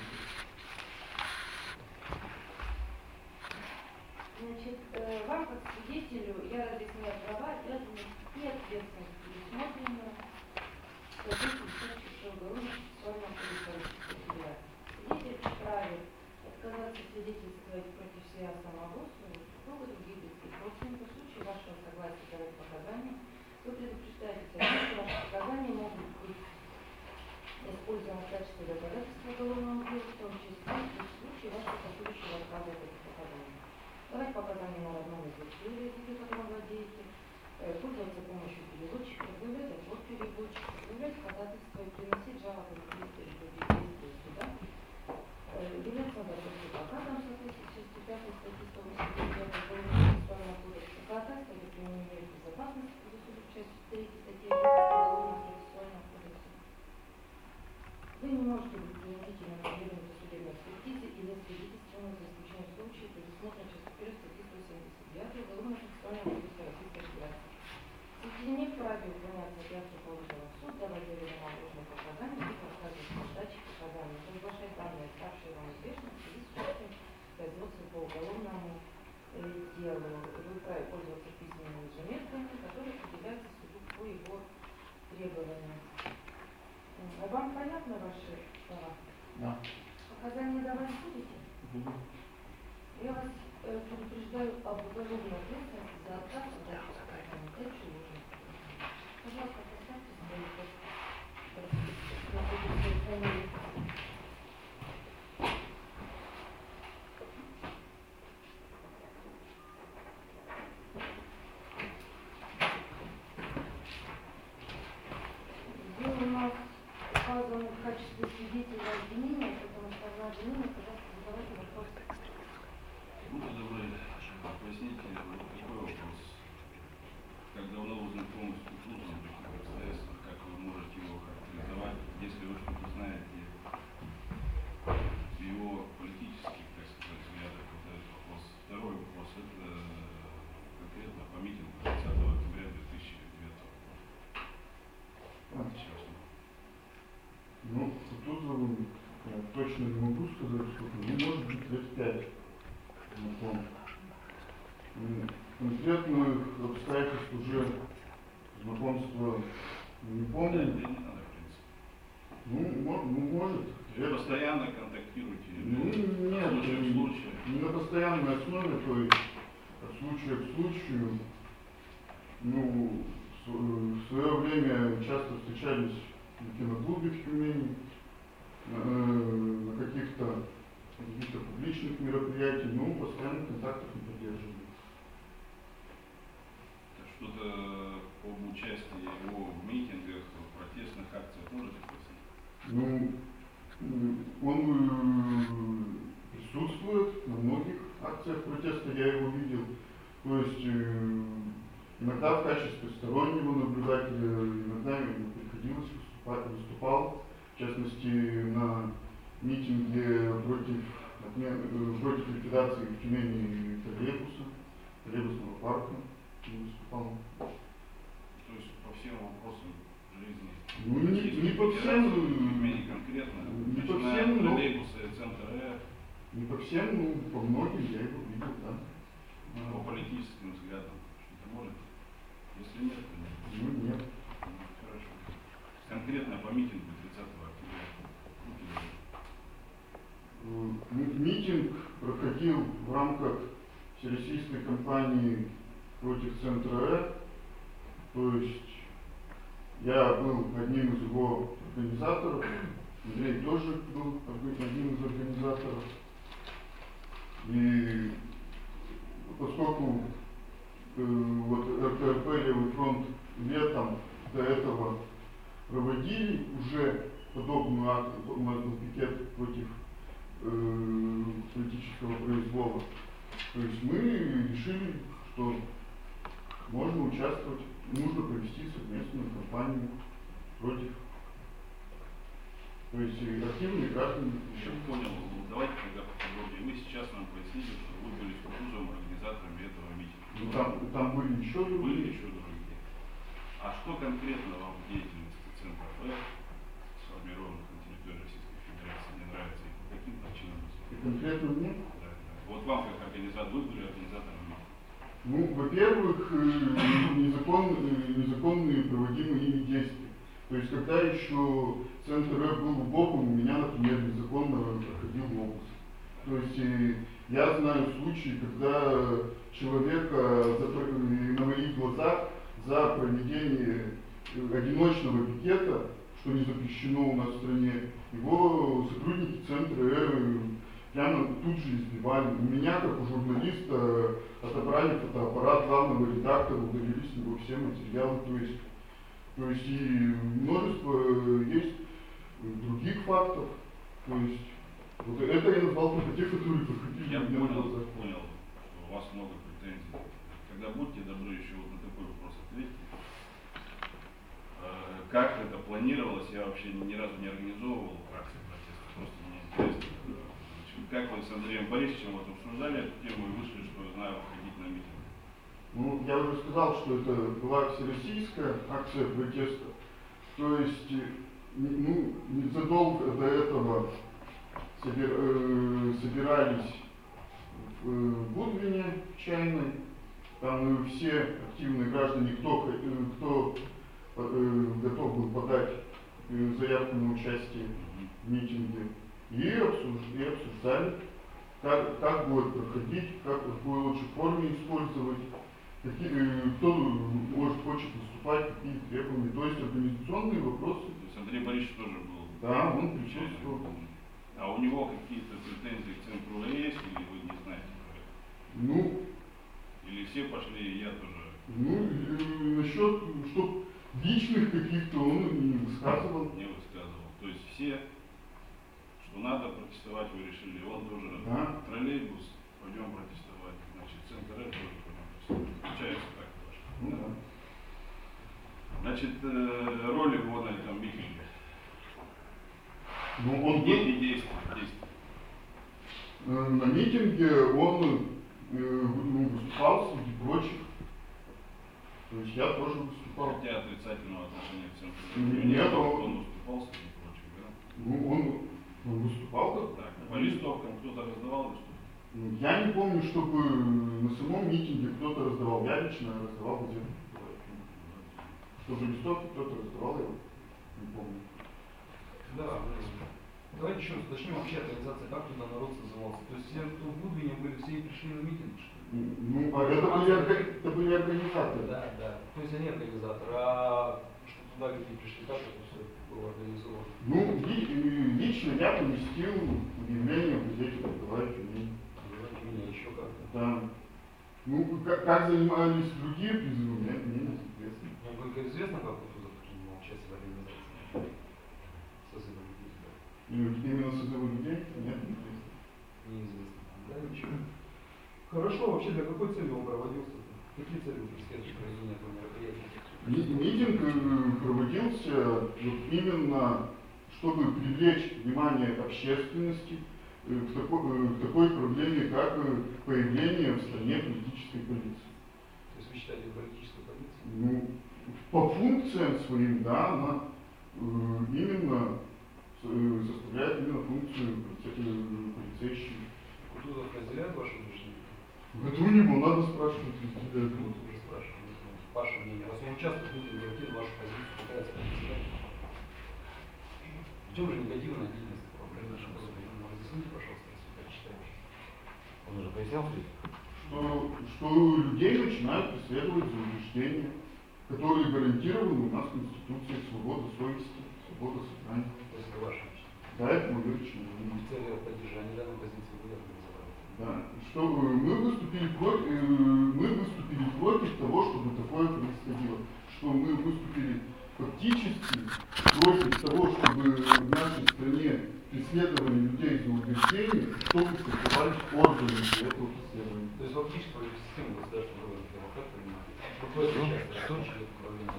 Значит, э, вам как свидетелю я разъясняю права, обязанности и ответственность предусмотренную статьей пятьдесят шестого Уголовного процессуального кодекса Российской Федерации. Свидетель вправе отказаться свидетельствовать против себя самого, своего супруга, других близких родственников. В случае вашего согласия давать показания, вы предупреждаете, что ваши показания могут быть использованы в качестве доказательства уголовного дела, в том числе в случае вашего последующего отказа от этих показаний. Давать показания на родном языке, языке, которым владеете, пользоваться помощью переводчика, выявлять отвод переводчика, выявлять ходатайство и приносить жалобы на переводчика. Да. Показания давать будете? Буду. Я вас э, предупреждаю об уголовной ответственности за отказ от дачи показаний. Это чего? Пожалуйста, поставьте свои подписи. Вы у нас указаны в качестве свидетеля обвинения, потому что на обвинение, пожалуйста, задавайте вопрос. Будьте добры, поясните вот такой вопрос. Как давно вы знакомы с Кутузовым, в каких обстоятельствах, как вы можете его характеризовать, если вы что-то знаете в его политических, так сказать, взглядах, вот этот вопрос. Второй вопрос, это конкретно по митингу тридцатого октября две тысячи девятого года. Ну, Кутузовым я точно не могу сказать, что ну, может быть лет пять. Знаком. Конкретных обстоятельств уже знакомства не помню. Да, не надо, в принципе. Ну, мо- ну, может. Вы постоянно контактируете? Ну, нет, случай в не, случае? не на постоянной основе, то есть от случая к случаю. Ну, в, в свое время часто встречались на киноклубе в Тюмени, на, на каких-то каких-то публичных мероприятиях, но постоянно контактов не поддерживали. Что-то об участии его в митингах, в протестных акциях можете пояснить? Ну, он э, присутствует на многих акциях протеста, я его видел. То есть э, иногда в качестве стороннего наблюдателя, иногда ему приходилось выступать, выступал, в частности, на митинге против, отмен, против ликвидации в Тюмени троллейбуса, троллейбусного парка выступал. То есть по всем вопросам жизни? Ну, не, не по всем, не конкретно, не по начиная всем, от но, троллейбуса и центра Р, не по всем, ну, по многим я его видел, да. по политическим взглядам, что-то может? Если нет, то нет. Ну, нет. Ну, хорошо. Конкретно по митингу тридцатого октября. М- Митинг проходил в рамках всероссийской кампании против центра Р. То есть я был одним из его организаторов, Андрей тоже был одним из организаторов. И поскольку э, вот эр тэ эр пэ «Левый фронт» летом до этого проводили уже подобную акцию, у нас был пикет против э, политического произвола, то есть мы решили, что можно участвовать, нужно провести совместную кампанию против. То есть активные граждане. Я понял. Давайте тогда поподробнее. Вы сейчас нам поясните, что вы были с Кутузовым организаторами этого митинга. Ну, там, там были еще Были другие. еще другие. А что конкретно вам в деятельности Центра Р, сформированных на территории Российской Федерации, не нравится и по каким причинам? И конкретно мне? Да, да. Вот вам как организатор, вы были организатором митинга. Ну, во-первых, незаконные, незаконные проводимые ими действия. То есть, когда еще Центр Р был в Боком, у меня, например, незаконно проходил обыск. То есть, я знаю случаи, когда человека за, на моих глазах за проведение одиночного пикета, что не запрещено у нас в стране, его сотрудники Центра Р прямо тут же избивали. У меня, как у журналиста, отобрали фотоаппарат главного редактора, удалили с него все материалы. То есть, то есть и множество есть других фактов. То есть вот это я назвал только те, которые проходили. Я понял, понял, что у вас много претензий. Когда будьте добры, еще вот на такой вопрос ответьте. Как это планировалось, я вообще ни разу не организовывал акции протеста, просто мне интересно. Как вы с Андреем Борисовичем вот обсуждали эту тему и вышли, что знаю, ходить на митинг? Ну, я уже сказал, что это была всероссийская акция протеста. То есть, ну, незадолго до этого собир, э, собирались в э, Гудвине чайной. Там э, все активные граждане, кто, э, кто э, готов был подать э, заявку на участие в митинге, и, обсуж, и обсуждали, как, как будет проходить, как в какой лучшей форме использовать, какие, кто может, хочет выступать, какие требования, то есть организационные вопросы. То есть Андрей Борисович тоже был? Да, он присутствовал. А у него какие-то претензии к центру есть, или вы не знаете про это? Ну, или все пошли, и я тоже? Ну, э, насчет, что личных каких-то он не высказывал. Не высказывал. То есть все, что надо протестовать, вы решили, он тоже. Да. Троллейбус, пойдем протестовать. Значит, центр Р тоже пойдем протестовать. Получается так, ваше. Ну, да. Значит, э, роль его на этом митинге. Ну, он Де- был, и действия, действия. э, на митинге он э, ну, выступал среди прочих. То есть я тоже выступал. Хотя отрицательного отношения к центру Нет, нет, он- он выступал среди прочих, да? Ну, он, он выступал как Так, по листовкам кто-то раздавал листовки? Ну, я не помню, чтобы на самом митинге кто-то раздавал. Я лично раздавал газеты. Чтобы листовки кто-то раздавал, я не помню. Да, давайте еще раз уточним вообще организация, как туда народ созывался. То есть все, кто в Гудвине были, все и пришли на митинг, что ли? Ну, а это были, орга- это были организаторы. Да, да. То есть они организаторы, а что туда люди пришли, как это все было организовано? Ну, ли- э, лично я поместил объявление в газете «Николай Тюмень». Меня еще как-то. Да. Ну, как, как занимались другие призывы, мне, мне неизвестно. Мне только известно, как Кутузов принимал участие в организации созыва людей. Да. И именно созывы людей нет, неизвестно. Неизвестно. Да, ничего. Хорошо, вообще для какой цели он проводился? Какие цели вы преследуете проведения этого мероприятия? Ми- Митинг э, проводился вот именно, чтобы привлечь внимание общественности э, к такой, э, к такой проблеме, как э, появление в стране политической полиции. То есть вы считаете политическую полицию? Ну, по функциям своим, да, она э, именно э, составляет именно функцию полице- э, полицейщины. Кутузов разделяет ваше мнение? Это у него надо спрашивать. Вот уже спрашиваю. Ваше мнение. Раз он участвует в митинге, какие вашу позицию пытается представить? В чем же негативная деятельность этого произошла? Разъясните, пожалуйста, если так считаете. Он уже пояснял, что Что, что людей начинают преследовать за убеждения, которые гарантированы у нас Конституцией: свобода совести, свобода сознания. То есть это ваше личное. Да, это мое личное мнение. В целях поддержания данной позиции вы организовали. Да. Что э, мы выступили против, э, мы выступили против того, чтобы такое происходило. Что мы выступили фактически против того, чтобы в нашей стране преследовали людей за убеждения, чтобы создавались органы для этого преследования. То есть фактически против системы государственного органа, как понимаете? Какое Ну, сейчас что? управление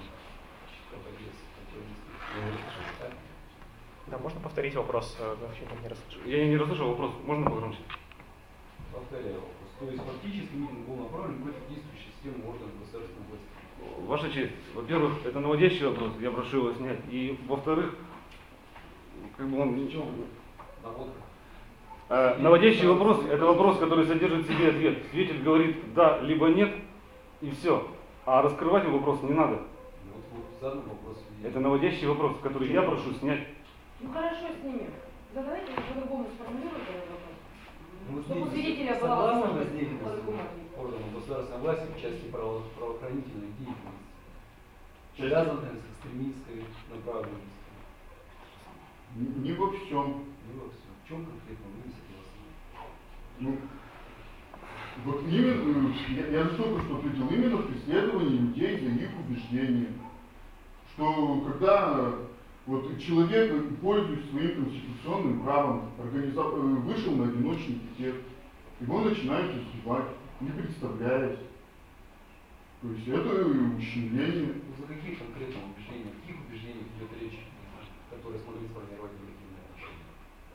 так? Да, можно повторить вопрос? э, вообще не расслышал. я не расслышал вопрос, можно погромче? Повторяю вопрос. То есть фактически митинг был направлен против действующей системы органов государственной власти. Ваша честь, во-первых, это наводящий вопрос, я прошу его снять. И во-вторых, как бы он... В чем наводка? Э, наводящий вопрос – это вопрос, который содержит в себе ответ. Свидетель говорит «да» либо «нет» и все. А раскрывать вопрос не надо. Ну, вот, вот задан вопрос. Это наводящий вопрос, который я прошу снять. Ну хорошо, снимем. Задавайте по-другому сформулируйте этот вопрос. Ну, вот Чтобы у здесь зрителя была согласны возможность с деятельностью по-другому. органов государственной власти в части право- правоохранительной деятельности, Части- связанной с экстремистской направленностью. Не, не во всем. Ну, во всем. В чем конкретно вы не согласны? Ну, вот именно, я, я же только что ответил, именно в преследовании людей за их убеждения. Что когда вот человек, пользуясь своим конституционным правом, организа- э, вышел на одиночный пикет, его начинают избивать, не представляясь. То есть это ущемление. Ну, за какие конкретно убеждения, о каких убеждениях идет речь, которые смогли сформировать негативные отношения?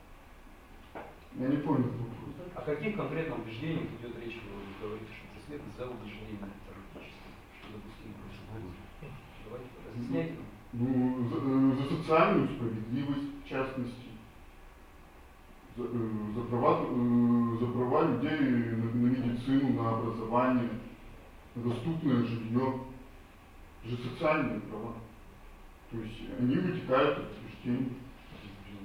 Я не понял этот вопрос. О каких конкретно убеждениях идет речь, вы говорите, что преследуют за убеждения политические, что допустимо происходит? Давайте разъясняйте нам. Ну, за, э, за социальную справедливость, в частности, за, э, за, права, э, за права людей на, на медицину, на образование, на доступное жилье, это же социальные права. То есть они вытекают от убеждений.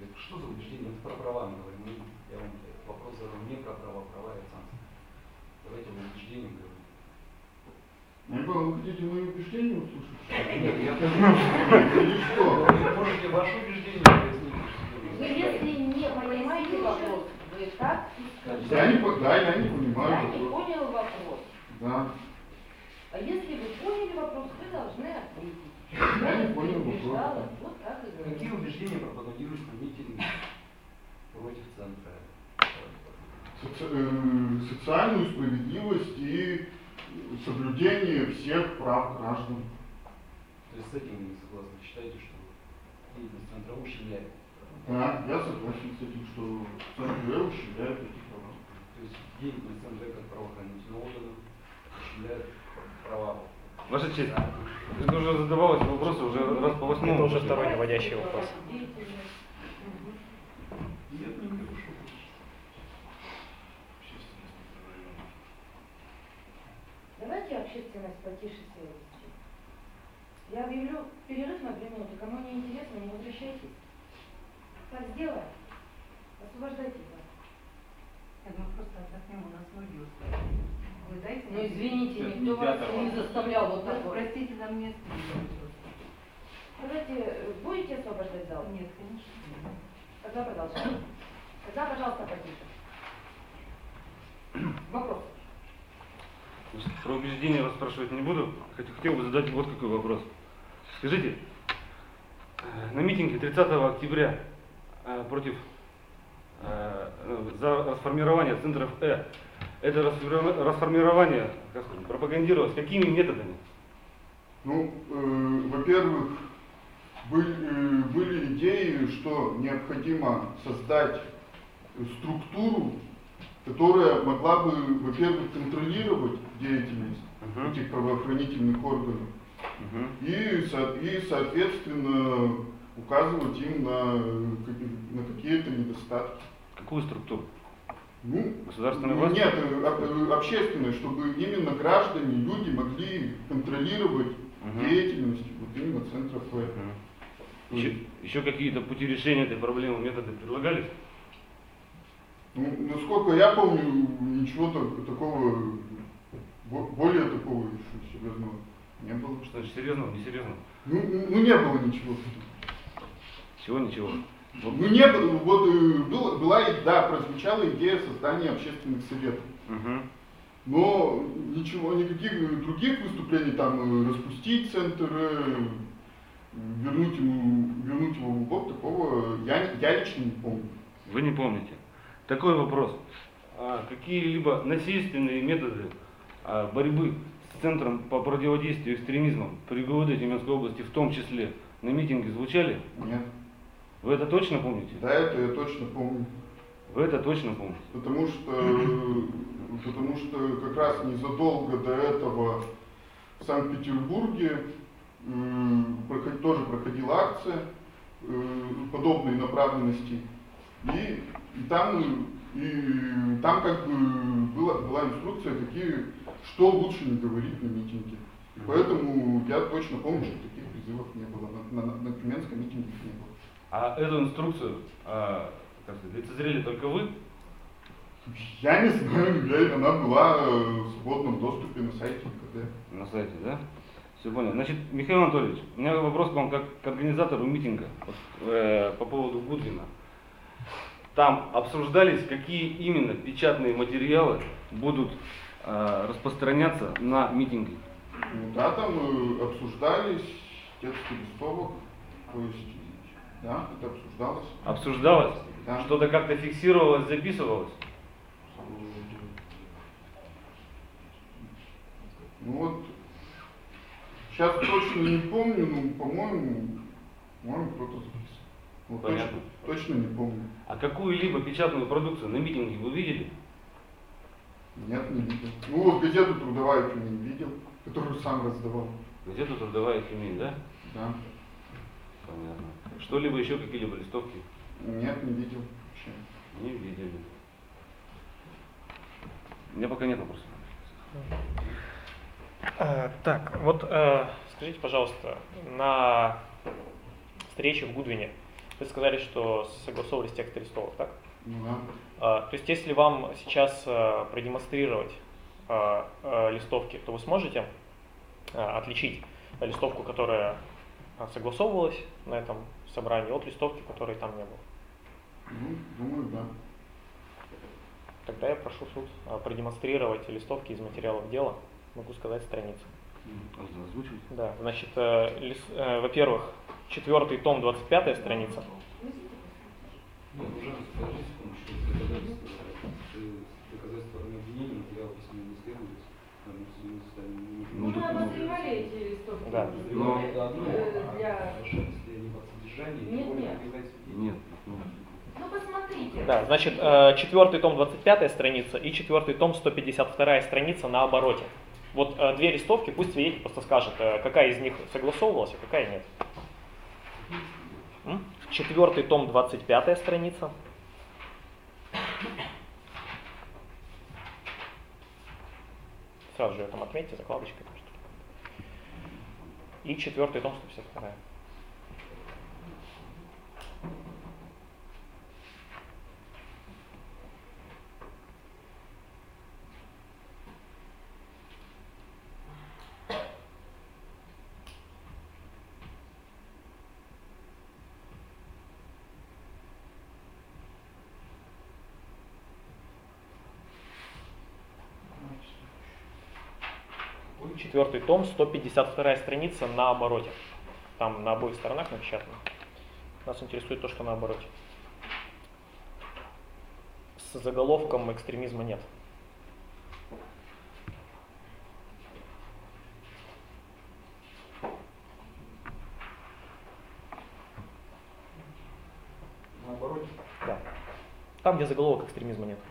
Так что за убеждение? Это про права мы говорим. Мы- Я вам вопрос задал не про права, права и санкции. Давайте об убеждениях говорим. Я понял, вы хотите мои убеждения услышать? Нет, я Или что? Вы можете ваше убеждение пояснить. Вы если не понимаете вопрос, вы так и скажите. Я не, по- да, я не Я понимаю. не понял вопрос. Да. А если вы поняли вопрос, вы должны ответить. Я не понял убеждала, вопрос. вот так и Какие говорю. убеждения пропагандируются на митинге против центра? Соци- э, социальную справедливость и соблюдение всех прав граждан. То есть с этим вы не согласны? Считаете, что деятельность центра ущемляет? Да, я согласен с этим, что центр ущемляет эти права. То есть деятельность центра как правоохранительного органа ущемляет права. Ваша честь, это уже задавалось вопросы уже раз по восьмому. Это уже пошли. второй наводящий вопрос. Деятельность. Мгм. Нет, не хорошо. Общественность микрорайона. Давайте общественность потише себя вести. Я объявлю перерыв на две минуты. Кому не интересно, не возвращайтесь. Так сделаем. Освобождайте вас. Я думаю, просто отдохнем, у нас ноги устали. Вы дайте Ну мне- извините, Это никто не вас театр, не вам. заставлял вот Про- так вот. Простите, нам место нет просто. Давайте, э, будете освобождать зал? Нет, конечно. нет. Тогда продолжаем. Тогда, пожалуйста, потише. Вопрос. Значит, про убеждения вас спрашивать не буду. Хот- Хотел бы задать вот какой вопрос. Скажите, э, на митинге тридцатого октября э, против э, э, за расформирование центров Э, это расформи- расформирование, как сказать, пропагандировалось какими методами? Ну, э, во-первых, были, э, были идеи, что необходимо создать структуру, которая могла бы, во-первых, контролировать деятельность Мгм. этих правоохранительных органов Мгм. и, со- и соответственно, указывать им на, каки- на какие-то недостатки. Какую структуру? Ну, Государственная власть? нет, э, об- э, общественное, чтобы именно граждане, люди могли контролировать Мгм. деятельность вот именно центра Ф. Мгм. То Еще, есть, еще какие-то пути решения этой проблемы, методы предлагались? ну, насколько я помню, ничего так- такого, бо- более такого еще серьезного не было. Что значит серьезно, не серьезно? Ну, ну, не было ничего. Чего, ничего. Вот. Ну не было, вот э, было- была, и- да, прозвучала идея создания общественных советов. Мгм. Но ничего, никаких э, других выступлений, там, э, распустить центр, э, вернуть ему, вернуть его в УБОК, такого я, я лично не помню. Вы не помните. Такой вопрос. А какие-либо насильственные методы а, борьбы с Центром по противодействию экстремизму при ГУВД Тюменской области в том числе на митинге звучали? Нет. Вы это точно помните? Да, это я точно помню. Вы это точно помните? Потому что, э, потому что как раз незадолго до этого в Санкт-Петербурге э, проход- тоже проходила акция э, подобной направленности. И, и там, и там как бы была, была инструкция, какие, что лучше не говорить на митинге. Поэтому я точно помню, что таких призывов не было. На, на, на Тюменском митинге их не было. А эту инструкцию, а, как сказать, лицезрели только вы? Я не знаю, я, она была э, в свободном доступе на сайте МКД. На сайте, да? Все понял. Значит, Михаил Анатольевич, у меня вопрос к вам как к организатору митинга вот, э, по поводу Гудвина. Там обсуждались, какие именно печатные материалы будут э, распространяться на митинге? Ну да, там э, обсуждались тексты листовок, то есть, да, это обсуждалось. Обсуждалось? Да. Что-то как-то фиксировалось, записывалось? Ну вот, сейчас точно не помню, но, по-моему, по-моему, кто-то записывал. Вот Понятно. точно, точно не помню. А какую-либо печатную продукцию на митинге вы видели? Нет, не видел. Ну вот газету «Трудовая Тюмень» видел, которую сам раздавал. Где-то трудовая Тюмень, да? Да. Понятно. Что-либо еще, какие-либо листовки? Нет, не видел вообще. Не видели. У меня пока нет вопросов. А, так, вот э, скажите, пожалуйста, на встрече в Гудвине Вы сказали, что согласовывались тексты листовок, так? Ну да. А, то есть, если вам сейчас а, продемонстрировать а, а, листовки, то вы сможете а, отличить листовку, которая а, согласовывалась на этом собрании, от листовки, которой там не было? Ну, думаю, да. Тогда я прошу суд а, продемонстрировать листовки из материалов дела, могу сказать страницу. Озвучивать? Да, значит, э, лис, э, во-первых, четвертый том, двадцать пятая страница. Нет, уже скажите, что доказательства, доказательства обвинения, материал письменно не следует. Ну, мы обозревали эти листовки. Да. Но- Это одно, Э, а для- если не под содержание, Нет, тем более нет. привлекать свидетелей. Нет. Ну, Ну, посмотрите. Да, значит, э, четвертый том, двадцать пятая страница и четвертый том, сто пятьдесят вторая страница на обороте. Вот э, две листовки, пусть свидетель просто скажет, э, какая из них согласовывалась, а какая нет. М? Четвертый том, двадцать пятая страница. Сразу же ее там отметьте закладочкой. И четвертый том, сто пятьдесят вторая. Четвертый том, сто пятьдесят вторая страница на обороте. Там на обоих сторонах напечатано. Нас интересует то, что на обороте. С заголовком экстремизма нет. Наоборот. Да. Там, где заголовок экстремизма нет.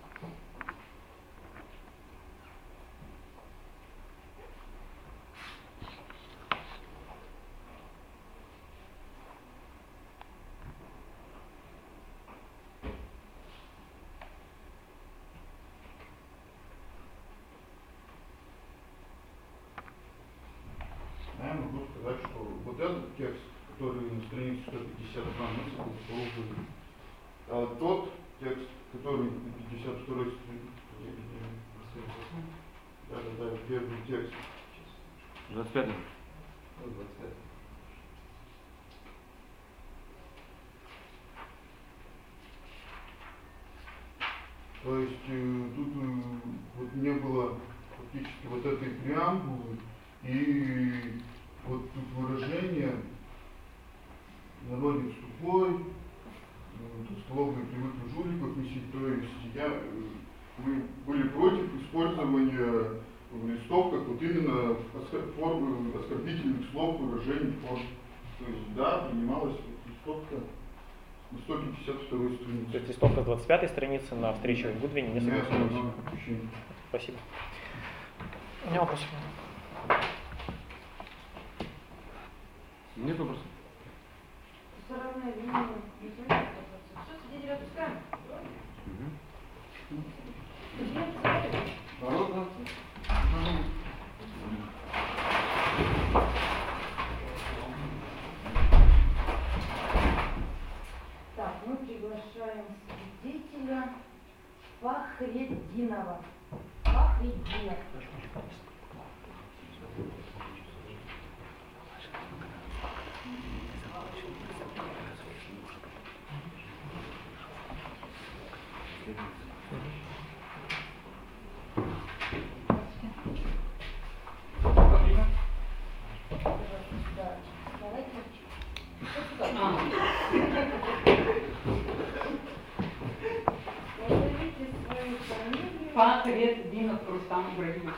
Я могу сказать, что вот этот текст, который на странице сто пятьдесят два, мы согласовывали. А тот текст, который на пятьдесят второй странице, да, да, да, первый текст. двадцать пятый. Вот двадцать пять. То есть э, тут э, вот не было фактически вот этой преамбулы, и вот тут выражение «народец тупой», «столовые привыкли жуликов месить», то есть я, э, мы были против использования в листовках вот именно оскор- формы оскорбительных слов, выражений, форм. То есть да, принималась вот листовка на сто пятьдесят второй странице. То есть листовка с двадцать пятой страницы на встрече в Гудвине не Нет, согласовалась. ну, ощущение. Спасибо. У меня вопрос. Нет вопросов? Стороны линии не понимают вопросы. Все, свидетеля отпускаем. Судья, отпускаем. Народно. Так, мы приглашаем свидетеля Фахретдинова. Фахретдинов. Да, давайте. Назовите свою фамилию, Фахретдинов Рустам Ибрагимович.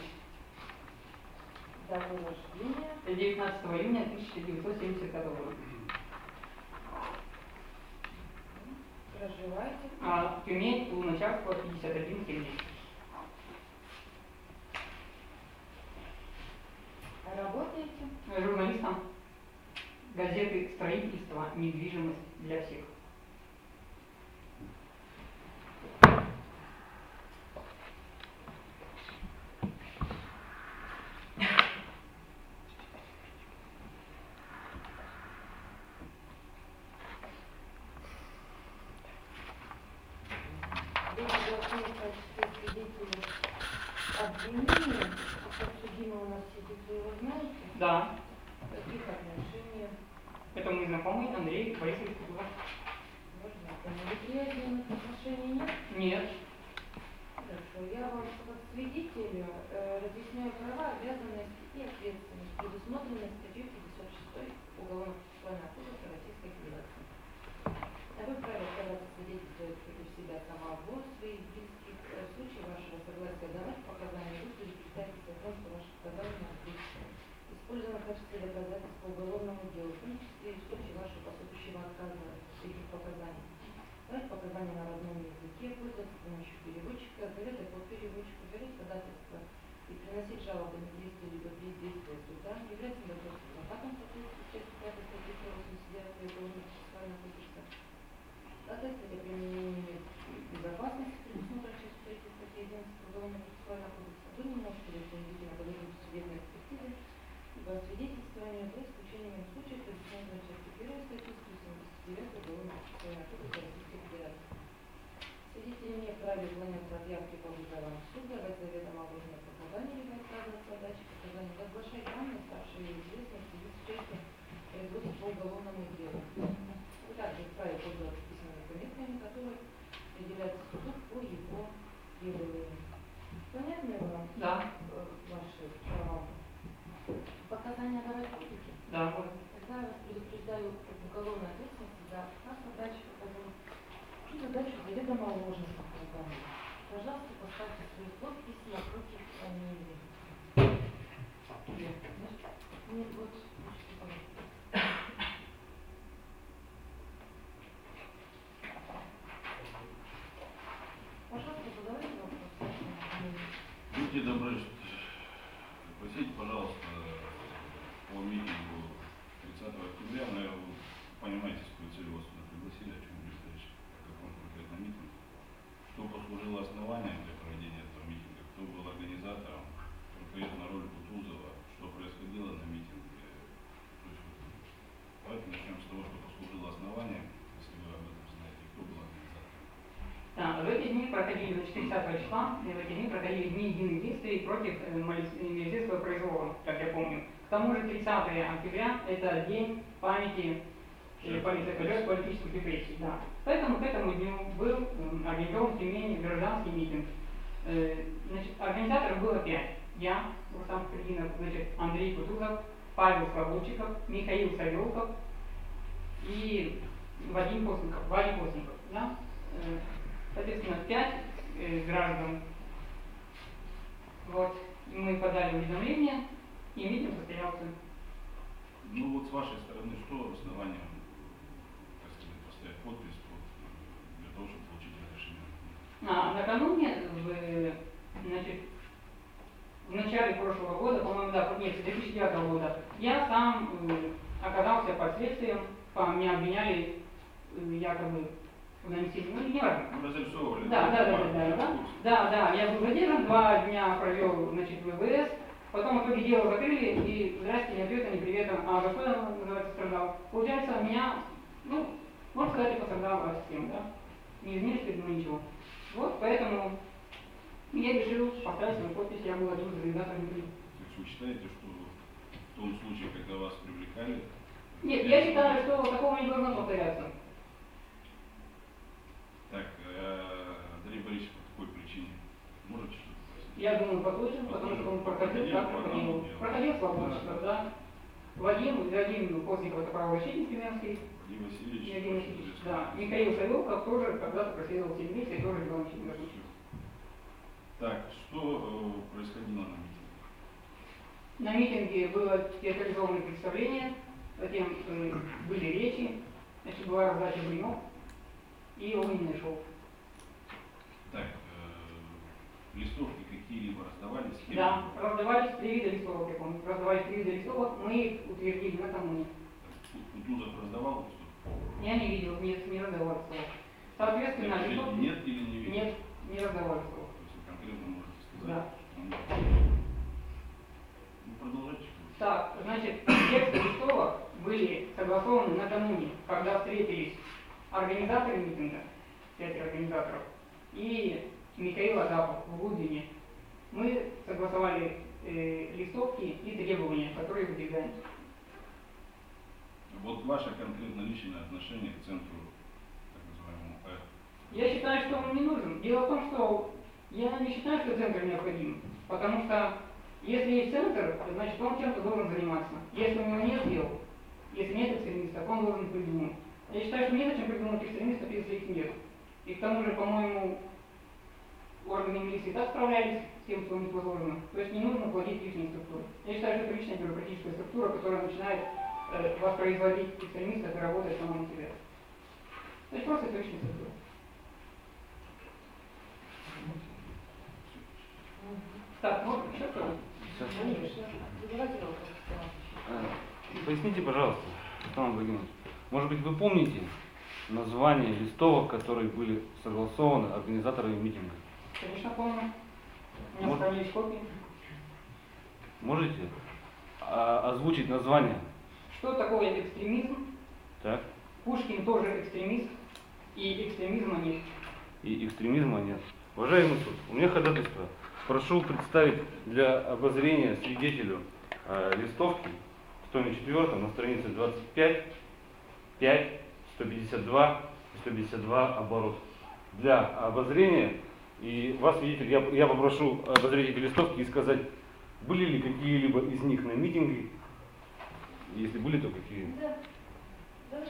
дату рождения. девятнадцатого июня тысяча девятьсот семьдесят пятого года. Проживаете. А, Тюмень, Луначарского, пятьдесят один, семьдесят. Работаете? Журналистом газеты «Строительство. Недвижимость для всех». в качестве свидетелей обвинения. Подсудимый у нас сидит, вы его знаете? Да. В каких отношениях? Это мой знакомый Андрей Борисович Кутузов. Можно знакомы. Неприязненных отношений нет? Нет. Хорошо. Я вам как свидетелю э, разъясняю права, обязанности и ответственность, предусмотренные статьей пятьдесят шесть Уголовно-процессуального кодекса Российской Федерации. А вы вправе стараться свидетельствовать против себя самого, своих близких. В случае вашего согласия давать показания, вы будете представить о том, что ваши показания отличные. Использовано в качестве доказательства уголовному делу, в том числе и в случае вашего последующего отказа от этих показаний. Давать показания на родном языке, пользоваться помощью переводчика, советы по переводчику, говорить ходатайство и приносить жалобы на действия либо бездействия суда, является допросом адвокатом в соответствии с частью пятой статьи сто восемьдесят девять Уголовно-процессуального кодекса. Ходатайствовать о применении безопасности, предусмотренной частью третьей статьи одиннадцать Уголовно-процессуального кодекса. Вы не можете быть принудительно подвергнуться судебной экспертизе, ибо свидетельствование за исключением случаев, предусмотренных частью первой статьи сто семьдесят девять Уголовно-процессуального кодекса Российской Федерации. Свидетель не вправе уклоняться от явки по вызовам в суд, давать заведомо ложные показания, либо отказываться от дачи показаний, разглашать данные, ставшие известны в связи с участием производства по уголовному делу. Вы также вправе пользоваться письменными документами, которые определяются суду по его требованиям. Понятно вам Да. ваши права? Показания давать будете? Да. Тогда я вас предупреждаю об уголовной ответственности за отказ от дачи показаний и за дачу заведомо ложных показаний. Пожалуйста, поставьте свои подписи напротив фамилии. Нет, вот, слушайте, пожалуйста. Пожалуйста, задавайте вопрос. Будьте добры, спросите, пожалуйста, по митингу тридцатого октября, наверное, вы понимаете, с какой целью вас сюда пригласили, о чем идет речь, о каком конкретном митинге. Что послужило основанием для проведения этого митинга, кто был организатором, конкретно роль Кутузова, что происходило на митинге. То есть, давайте начнем с того, что послужило основанием, если вы об этом знаете, кто был организатором. Да, в эти дни проходили, значит, тридцатого числа, и в эти дни проходили дни единых действий против милицейского произвола, как я помню. К тому же тридцатого октября это день памяти жертв политических репрессий. Да. Поэтому к этому дню был организован в Тюмени гражданский митинг. Значит, организаторов было пять. Я, Рустам Крединов, значит, Андрей Кутузов, Павел Слободчиков, Михаил Савелков и Вадим Постников. Вадим Постников. Да? Соответственно, пять э, граждан. Вот. Мы подали уведомление, и митинг состоялся. Ну вот с вашей стороны, что основанием, так сказать, поставить подпись под, для того, чтобы получить разрешение? А, накануне, в, значит, в начале прошлого года, по-моему, да, нет, две тысячи девятого года, я сам э, оказался под следствием, по, меня обвиняли э, якобы в нанесении, ну не важно. Ну, разрисовывали. Да, да, да, да, да, да, да, да, я был задержан, два дня провел, значит, в ВВС, потом в итоге дело закрыли, и здрасте, ни ответа, ни привета, а за что я, называется, страдал? Получается, меня, ну, можно сказать, я пострадал от системы, да, не изменилось, но ничего. Вот, поэтому я решил поставить свою подпись, я был один из организаторов. То есть вы считаете, что в том случае, когда вас привлекали... Нет, я считаю, что такого не должно повторяться. Так, Андрей Борисович, по какой причине? Можете что-то спросить? Я думаю, послушаем, потому что он проходил, как проходил. Проходил Слободчиков, да. Вадим, Вадим Постников, это правозащитник Тюменский. Вадим Васильевич. Вадим Васильевич, да. Михаил Савелков тоже когда-то проследовал семь месяцев и тоже был очень. Так, что э, происходило на митинге? На митинге было театрализованное представление, затем э, были речи, значит, была раздача блинов и огненное шоу. Так, э, листовки какие-либо раздавались? С кем? Да, раздавались три вида листовок, я помню. Раздавались три вида листовок, мы их утвердили на коммуне. Кутузов раздавал листовки? Я не видел, нет, не раздавали листовок. Соответственно, Так, листовки... нет или не видел? Нет, не раздавали листовок. То есть вы конкретно можете сказать? Да. Что он... Ну, продолжайте. Так, значит, тексты листовок были согласованы накануне, когда встретились организаторы митинга, пять организаторов, и Михаил Агапов в Гудине. Мы согласовали э, листовки и требования, которые выдвигаем. Вот ваше конкретно личное отношение к центру, так называемому Р. Я считаю, что он не нужен. Дело в том, что я не считаю, что центр необходим. Потому что если есть центр, значит он чем-то должен заниматься. Если у него нет дел, если нет экстремистов, он должен придумать. Я считаю, что незачем придумать экстремистов, если их нет. И к тому же, по-моему, органы милиции так справлялись с тем, что у них возложено. То есть не нужно плодить лишние структуры. Я считаю, что это личная бюрократическая структура, которая начинает э, воспроизводить экстремистов и работать сама на себя. То есть просто это личная структура. Так, может, еще кто-то? Поясните, пожалуйста, Иван Владимирович, может быть, вы помните названия листовок, которые были согласованы организаторами митинга? Конечно, помню. У меня Может- сохранились копии. Можете а, озвучить название? Что такое экстремизм? Так. Пушкин тоже экстремист, и экстремизма нет. И экстремизма нет. Уважаемый суд, у меня ходатайство. Прошу представить для обозрения свидетелю э, листовки в томе четвёртом на странице двадцать пять, пять, сто пятьдесят два, сто пятьдесят два оборот. Для обозрения, и вас, свидетель, я, я попрошу обозреть эти листовки и сказать, были ли какие-либо из них на митинге, если были, то какие. Да. Давайте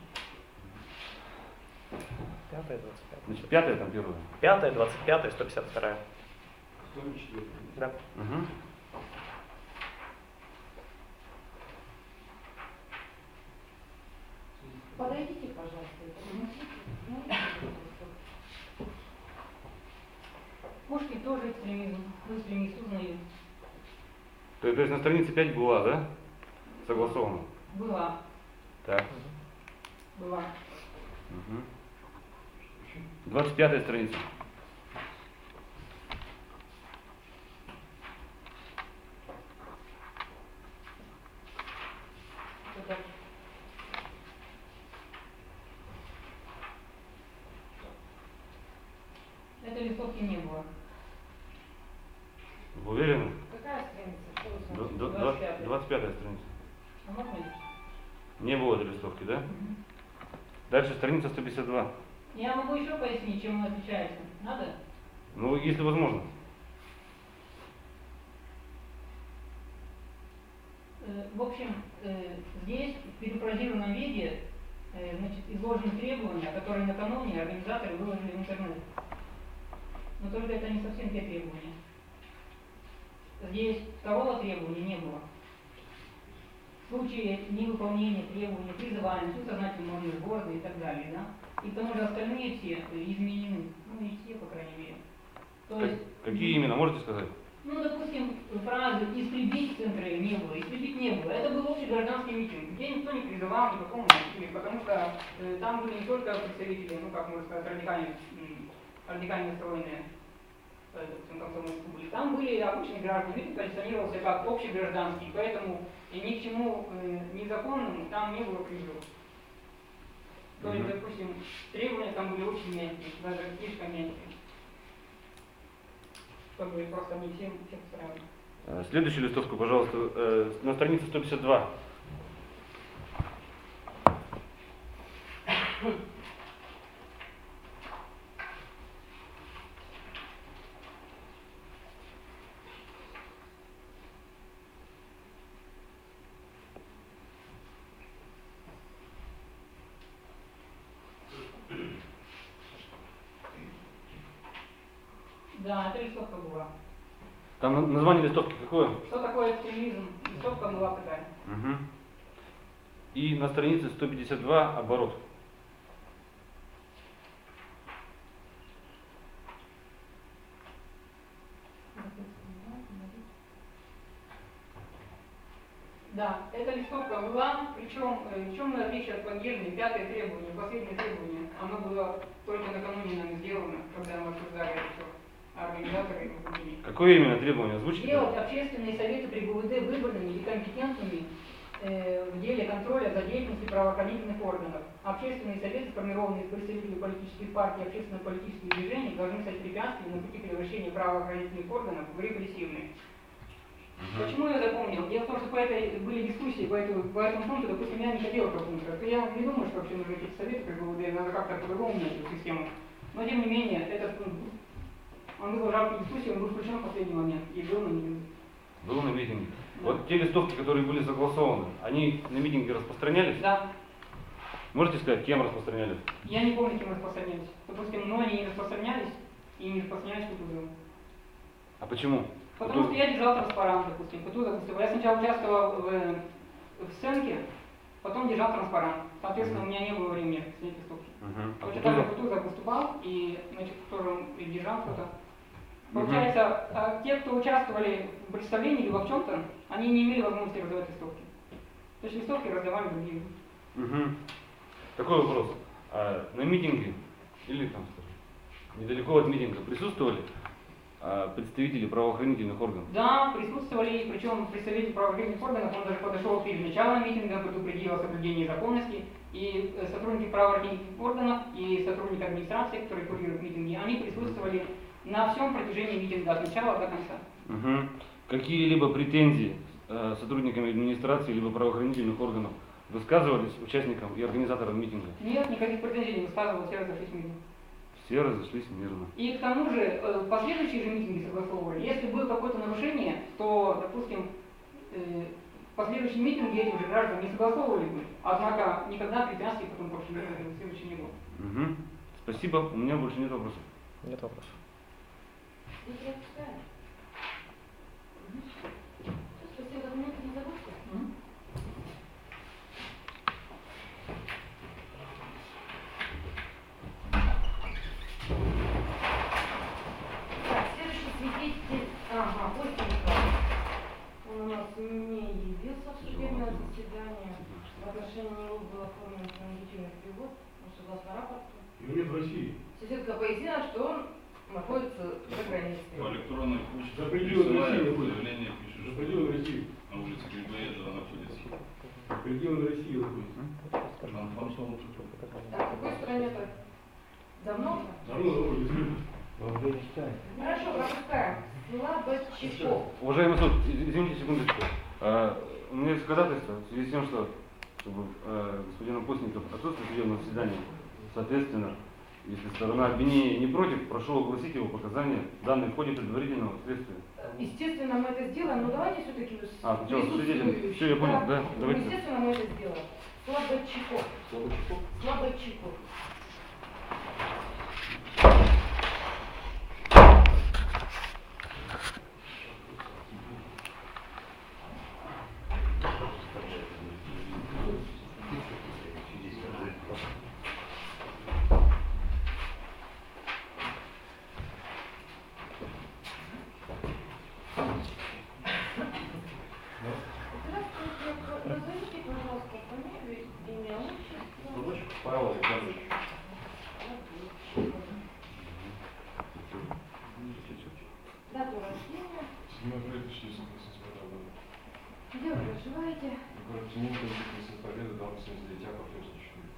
покажем. Пятая, двадцать пятая. Значит, пятое там первое. Пятая, двадцать пятая, сто пятьдесят вторая. Кто не четвертый? Да. Угу. Подойдите, пожалуйста, и посмотрите. Ну, Пушкин тоже экстремизм. Ну, экстремист, узнаю. То, то есть на странице пять была, да? Согласовано. Была, Так. была. Угу. двадцать пятая страница. Что так? Этой листовки не было. Вы уверены? какая страница? Что вы Д- смотрите? д- двадцать пятая. двадцать пятая страница. А можно идти? Не было этой листовки, да? Мгм. Дальше страница сто пятьдесят два. Я могу еще пояснить, чем он отличается. Надо? Ну, если возможно. Э, В общем, э, здесь в перефразированном виде э, значит, изложены требования, которые накануне организаторы выложили в интернет. Но только это не совсем те требования. Здесь второго требования не было. В случае невыполнения требований призываем всю сознательную молодежь города и так далее. Да? И к тому же остальные все э, изменены. Ну, не все, по крайней мере. То Как- есть, какие именно, можете сказать? ну, допустим, фразы «истребить центра» не было, «истребить» не было. Это был общий гражданский митинг, где никто не призывал ни к какому насилию, потому что э, там были не только представители, ну, как можно сказать, радикально, м, радикально настроенные, э, допустим, комсомольцы были. Там были обычные граждане, митинг позиционировался как общий гражданский, поэтому и ни к чему э, незаконному там не было призыва. То есть, Мгм. допустим, требования там были очень мягкие, даже слишком мягкие. Чтобы просто не всем всем устраивать. Э, Следующую листовку, пожалуйста, э, на странице сто пятьдесят два. Да, это листовка была. Там на- название листовки какое? Что такое экстремизм? Листовка была такая. Угу. И на странице сто пятьдесят два оборот. Да, эта листовка была, причем э, в чем отличие от Вангельной, пятое требование, последнее требование, оно было только накануне нам сделано, когда мы обсуждали это все, а организаторы его купили. Какое именно требование? Озвучите? Сделать общественные советы при ГУВД выборными и компетентными э, в деле контроля за деятельностью правоохранительных органов. Общественные советы, сформированные из представителей политических партий и общественно-политических движений, должны стать препятствием на пути превращения правоохранительных органов в репрессивные. Почему я запомнил? Дело в том, что по этой были дискуссии по, этому, по этому пункту, допустим, я не хотела по пункту. Я не думаю, что вообще нужны эти советы, как бы, надо как-то по-другому менять эту систему. Но тем не менее, этот пункт, он вызвал жаркую дискуссию, он был включен в последний момент и был на митинге. Был на митинге. Да. Вот те листовки, которые были согласованы, они на митинге распространялись? Да. Можете сказать, кем распространялись? Я не помню, кем распространялись. Допустим, но они не распространялись и не распространялись Кутузовым. А почему? Потому Кутузов- что я держал транспарант, допустим, Кутузов выступал. Я сначала участвовал в, в сценке, потом держал транспарант. Соответственно, у меня не было времени снять листовки. Мгм. А Точно так же Кутузов? Кутузов выступал и, значит, тоже он и держал что-то. Получается, а те, кто участвовали в представлении либо в чем-то, они не имели возможности раздавать листовки. То есть листовки раздавали другие. Мгм. Такой вопрос. А на митинге или там, скажем, недалеко от митинга присутствовали а, представители правоохранительных органов? Да, присутствовали, причем представитель правоохранительных органов, он даже подошел перед началом митинга, предупредил о соблюдении законности, и э, сотрудники правоохранительных органов и сотрудники администрации, которые курируют митинги, они присутствовали на всем протяжении митинга от начала до конца. Угу. Какие-либо претензии э, сотрудниками администрации либо правоохранительных органов высказывались участникам и организаторам митинга? Нет, никаких претензий не высказывал, все разошлись мирно. Все разошлись мирно. И к тому же, э, последующие же митинги согласовывали. Если было какое-то нарушение, то, допустим, э, последующие митинги эти уже граждан не согласовывали бы. Однако никогда препятствий потом больше не было, следующий не было. Угу. Спасибо, у меня больше нет вопросов. Нет вопросов. Если отпускаем. Спасибо, документы не забудьте. Мгм. Так, следующий свидетель. Ага, Постников. Он у нас не явился в судебное заседание. В отношении него был оформлен принудительный перевод, ну, согласно рапорту. И нет в России. Соседка пояснила, что он находится за границей. По электронной почте За пределами России присылают находится. заявление, пишут, За что пределами России. на улице Грибоедова находится. За пределами России находится. Там фантом. Так, в какой стране-то? Давно? Давно, давно, если Хорошо, пропускаем. Слабочков. Уважаемый суд, из- извините секундочку. А, у меня есть ходатайство в связи с тем, что чтобы, а, господин Постников отсутствует в судебном заседании. Соответственно, если сторона обвинения не против, прошу огласить его показания, данные в ходе предварительного следствия. Естественно, мы это сделаем, но давайте все-таки А, сначала с свидетелем. Всё, я понял, да, Ну, давайте. естественно, мы это сделаем. Слабочков. Слабочков. Слабочков. Здравствуйте, назовите, пожалуйста, фамилию, имя, отчество. Павел Александрович. Дату рождения. седьмое апреля тысяча девятьсот восемьдесят пятого года. Где вы проживаете? Город Тюмень, Конституция Победы, дом семьдесят девять, а по четыре.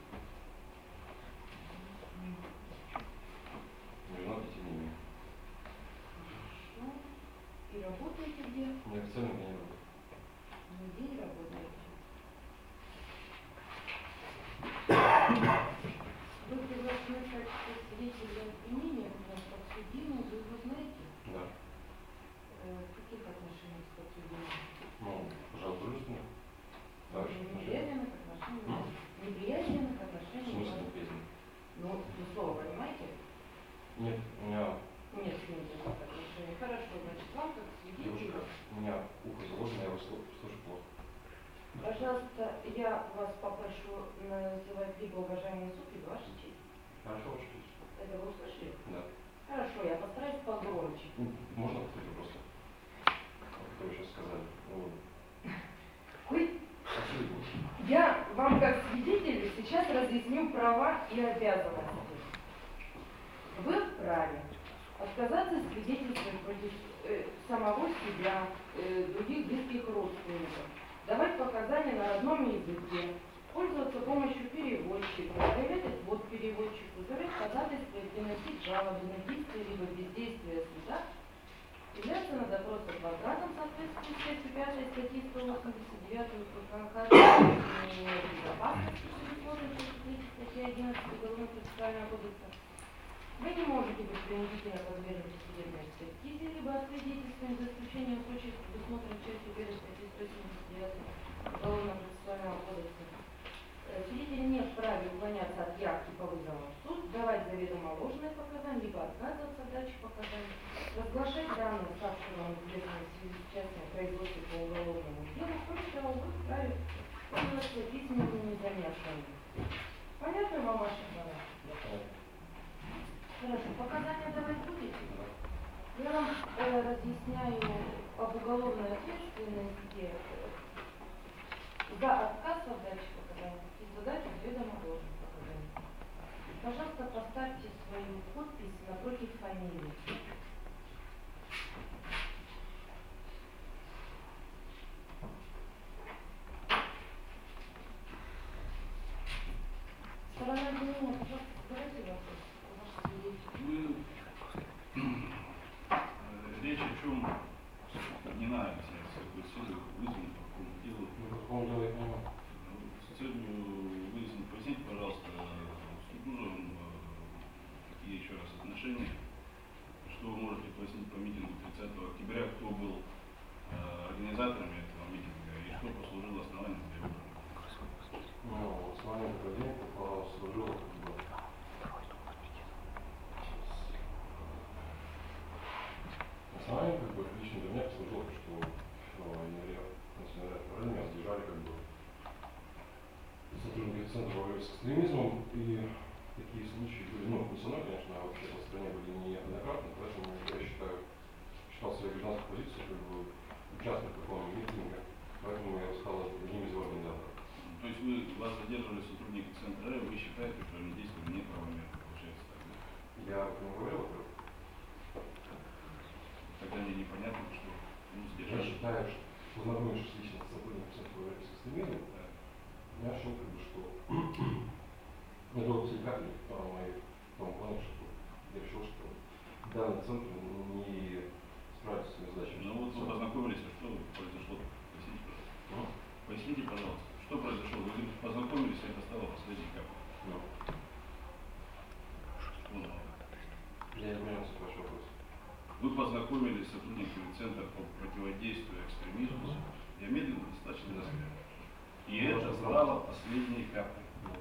Женат, детей не имею. Хорошо. И работаете где? Неофициально я не работаю. Где не работаете? Вы приглашены в качестве свидетеля обвинения к подсудимому, вы его знаете? Да. Э, В каких отношениях с подсудимым? Ну, пожалуйста, дружественно. Дальше. Неприязненных отношений? Неприязненных В отношений? смысле неприязни? Ну, вы слово понимаете? Нет, у меня Нет, нет, нет отношений. Хорошо, значит, вам как свидетелю. девушка, у меня ухо заложено, я вас слышу слышу плохо. Пожалуйста, я вас попрошу называть либо уважаемый суд, либо ваша честь. Хорошо, ваша честь. Это вы услышали? Да. Хорошо, я постараюсь погромче. Ну, можно повторить просто? Что вы сейчас сказали? Ну, Вы, спасибо. я вам как свидетель сейчас разъясню права и обязанности. Вы вправе отказаться свидетельствовать против э, самого себя, э, других близких родственников, давать показания на родном языке, пользоваться помощью переводчика, проявлять отвод переводчику, собирать ходатайства и приносить жалобы на действие либо бездействие суда, являться на допрос адвокатом в соответствии с частью пятой статьи сто восемьдесят девятой УК безопасности, статьи одиннадцать Уголовного процессуального кодекса. Вы не можете быть принудительно подвергнуты судебной экспертизе, либо освидетельствовать за исключением случаев, предусмотренных частью первой статьи сто семьдесят девятой Уголовного процессуального кодекса. Свидетель не вправе уклоняться от явки по вызовам в суд, давать заведомо ложные показания, либо отказываться от дачи показаний, разглашать данные, ставшие вам известными в связи с частным производством по уголовному делу, кроме того, вы вправе пользоваться письменными заметками. Понятно вам ваши права? Хорошо, показания давать будете? Я вам э, разъясняю об уголовной ответственности за отказ от дачи показаний и задачу заведомо ложных показаний. Пожалуйста, поставьте свою подпись напротив фамилии. Сторона обвинения, пожалуйста, задавайте вопрос. Ваше свидетельство. Речь о чем не надо, суду вызван по какому делу. Ну, по какому делу я понимаю. С целью выяснить, поясните, пожалуйста, с супружем какие еще раз отношения, что вы можете пояснить по митингу тридцатого октября, кто был э, организаторами этого митинга и что послужило основанием для выбора? Ну, основанием этого дня послужило как бы основанием как бы лично для меня послужило, что в январе меня задержали как бы сотрудники центра борьбы с экстремизмом, и такие случаи были, ну, не со мной, конечно, а вообще по стране были неоднократно, поэтому я считаю, считал свою гражданскую позицию как бы участвовать в таком митинге, поэтому я стал одним из организаторов. То есть вы, вас задерживали сотрудники центра, вы считаете, что они действовали неправомерно, получается так, да? Я об этом говорил, об этом. Тогда мне непонятно, что ну, Я сдержали. считаю, что познакомившись лично с сотрудником центра борьбы с экстремизмом, я шел как бы, что я долго силикатный по моей в том плане, что я решил, что данный центр не справится с своими задачами. Ну вот вы познакомились, а что произошло? Поясните, пожалуйста. Ну? Поясните, пожалуйста, что произошло? Вы говорите, познакомились, и это стало последней каплей. Ну. Ну, Я не понял ваш вопрос. вы познакомились с сотрудниками Центра по противодействию экстремизму. Я медленно достаточно разговариваю. И Ну, это это стало последней каплей. Ну.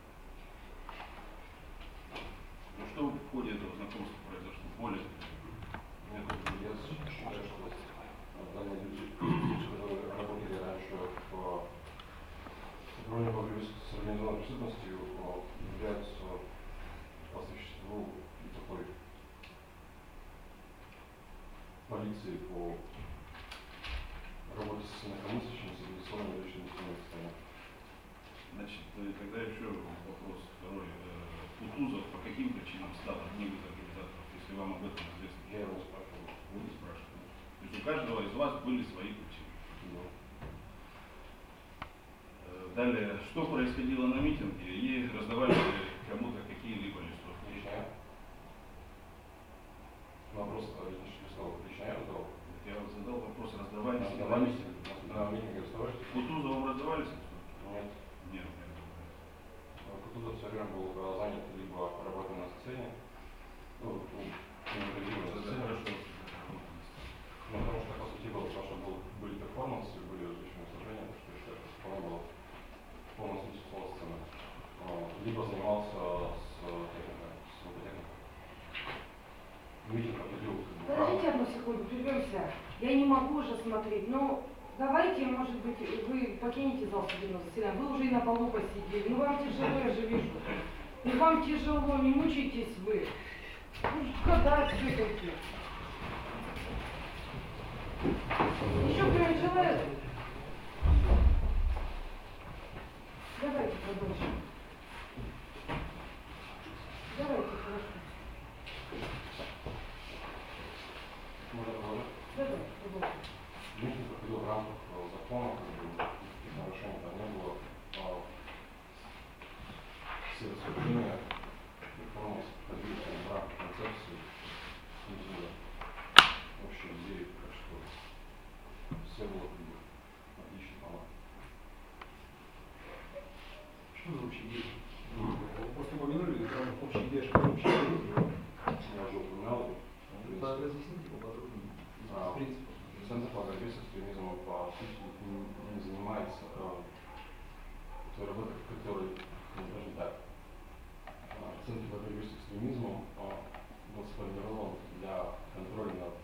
Ну что в ходе этого знакомства произошло? Более Я считаю, что данные люди, которые работали раньше в управлении по борьбе с организованной преступностью, являются по существу такой полиции по работе с инакомыслящими, с организационными личными состояниями. Значит, тогда еще вопрос второй. Кутузов по каким причинам стал одним из организаторов, если вам об этом известно? Я его спрашивал. Вы не спрашивали. То есть у каждого из вас были свои причины. Да. Далее, что происходило на митинге и раздавали кому-то какие-либо листовки? Лично я. Вопрос листовок. Лично я раздавал. Я вам задал вопрос, раздавались ли на Раздавались митинге? на митинге раздавались? Кутузовым раздавались листовки? Нет. Нет, не раздавались. Кутузов все время был занят либо работой на сцене, ну, ну, импровизированной Это сцене. хорошо. Ну, потому что, по сути, было, потому что был, были перформансы, были различные сражения, так что я считаю, что вполне было полностью число сцены. Либо занимался с техникой, с звукотехникой. Митинг проходил как бы Подождите одну секунду, прервемся. Я не могу уже смотреть, но давайте, может быть, вы покинете зал судебного заседания. Вы уже и на полу посидели. Ну вам тяжело, я же вижу. Ну вам тяжело, не мучайтесь вы. Ну, когда все-таки? Еще кто-нибудь желает? Давайте продолжим. Давайте, хорошо. можно продолжать. Давайте, продолжим. Митинг проходил в рамках закона, как бы, Что за общая идея? Вы просто упомянули, это общая идея, что общая идея. Я уже упоминал. Да, разъясните поподробнее. А, В принципе. Центр по борьбе с экстремизмом по сути не, не занимается э, той работой, которой, ну, даже так, э, Центр по борьбе с экстремизмом э, был сформирован для контроля над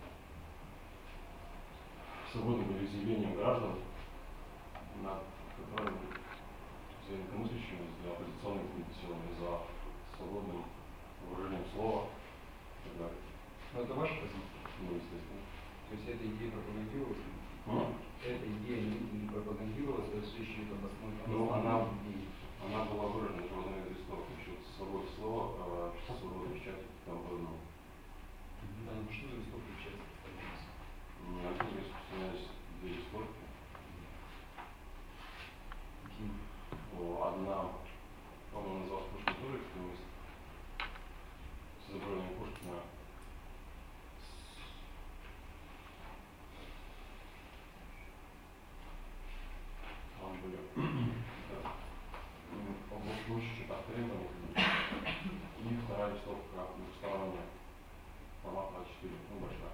свободным волеизъявлением граждан, над контролем за инакомыслящими, за оппозиционными силами, за свободным выражением слова и так далее. Но это ваша позиция? Ну, естественно. То есть эта идея пропагандировалась? Ну, Эта идея не пропагандировалась, то есть еще там основной ну, она, идеи. она была выражена в одной из листов, насчет свободы слова, э, свободы печати и тому подобное. Да, ну что за листовки сейчас распространялись? На один распространялись две листовки. Какие? Одна, по-моему, называлась Пушкин тоже экстремист. С изображением Пушкина. Там были облачные портрета. И вторая листовка двухсторонняя. Формат а четыре, ну большая.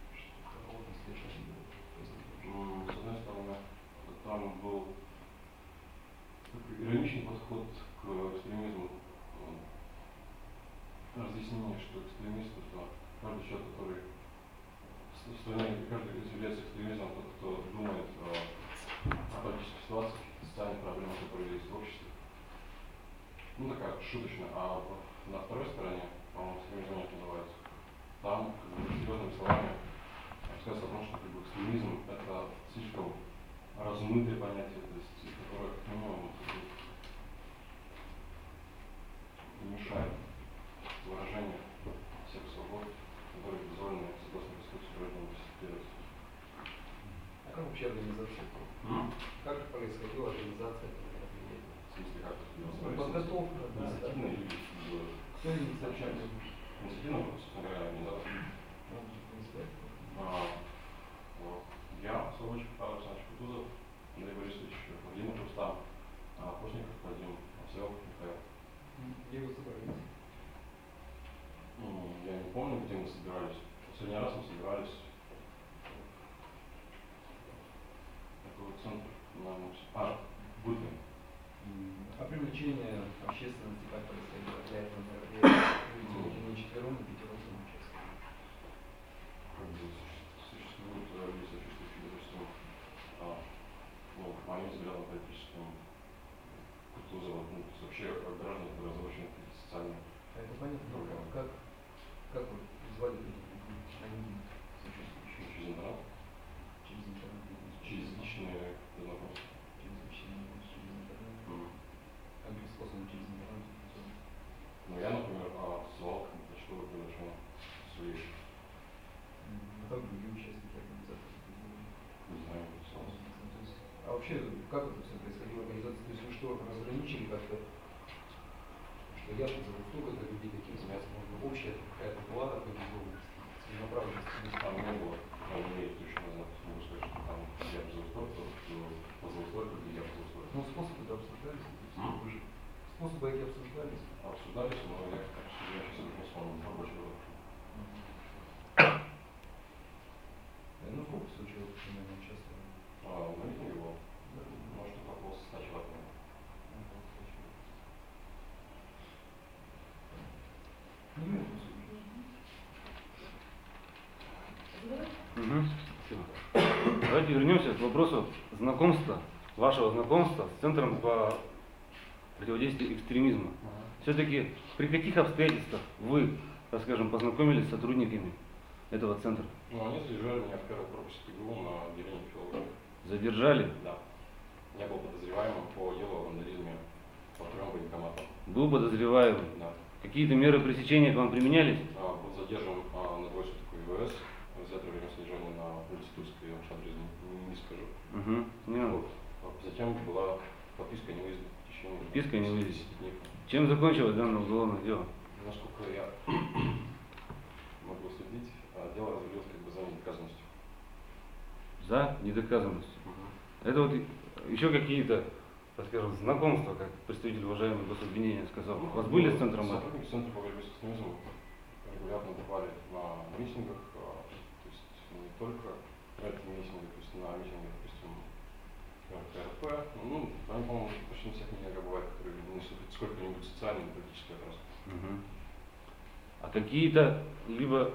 М, С одной стороны, там был такой ироничный подход к экстремизму. Разъяснение, что экстремист это каждый человек, который в стране, каждый является экстремистом, тот, кто думает о, о политической ситуации, каких-то социальных проблемах, которые есть в обществе. Ну такая шуточная. А на второй стороне, по-моему, экстремизм не называется. Там как бы, серьезными словами рассказывается о том, что как бы, экстремизм это слишком размытое понятие, то есть которое как минимум мешает выражению всех свобод, которые дозволены согласно Конституции гражданам десять. А как вообще организация? Mm. Как происходила организация этого мероприятия? В смысле, как это? Ну, подготовка, да. Инициативная или Кто инициативный? инициативная, собственно говоря, организация. А, вот. Я, Собольчик, Павел Александрович Кутузов, Андрей Борисович, Владимир Рустам, а, Постников Вадим, Овсеов Михаил. Где вы собрались? Ну, я не помню, где мы собирались. Последний раз мы собирались такой центр на а, Бутвин. А привлечение общественности как происходило для этого мероприятия? Вы не четвером, а пятером участвовали? Как бы существует люди, сочувствующие, допустим, а, ну, по моим взглядам политическим, Кутузова, ну, вообще граждане, которые озабочены социальными. А это понятно, но как, как вы звали они сочувствующие? Через интернет? Через интернет? Через личные знакомства. Через личные знакомства, через интернет? Mm. Каким способом через интернет? Ну, я, например, ссылал к почтовое приглашение своих. Ну, как другие участники организации? Не знаю, не ссылал. А вообще, как это все происходило в организации? То есть вы что, разграничили как-то? Что я за столько-то людей, таким заняться можно? Общая какая-то была организованность, целенаправленность? Там не было. Там не есть точно назад. Могу сказать, что там я бы заустроил, что позвал столько, где я позвал столько. Ну, способы-то обсуждались? Вы же способы эти обсуждались? Обсуждались, но я, к сожалению, сейчас это просто рабочий работа. Ну, сколько случаев примерно участвовали? А, на митинге было. Может, около ста человек. Угу. Давайте вернемся к вопросу знакомства, вашего знакомства с Центром по противодействию экстремизму. Все-таки при каких обстоятельствах вы, так скажем, познакомились с сотрудниками этого центра? Ну, они задержали меня в первой пропуске ГУ на отделении филологии. Задержали? Да. Я был подозреваемым по делу о вандализме по трем военкоматам. Был подозреваемый? Да. Какие-то меры пресечения к вам применялись? А, был задержан а, на двое суток ВВС, взято время содержания на улице Тульской, я уж адрес не, не скажу. Угу. Не Вот. А затем была подписка о невыезде в течение Подписка о невыезде. десяти дней. Чем закончилось данное уголовное дело? Насколько я могу следить, а, дело разрулилось как бы за недоказанностью. За недоказанностью. Угу. Это вот еще какие-то так скажем, знакомство, как представитель уважаемого гособвинения сказал? У вас были с центром? Сотрудники Центра по борьбе с экстремизмом регулярно бывали на митингах, а, то есть не только на этом митинге, то есть на митингах, допустим, КРП, ну, они, по-моему, почти на всех митингах бывают, которые несут сколько-нибудь социальный и политический окрас. Угу. А какие-то либо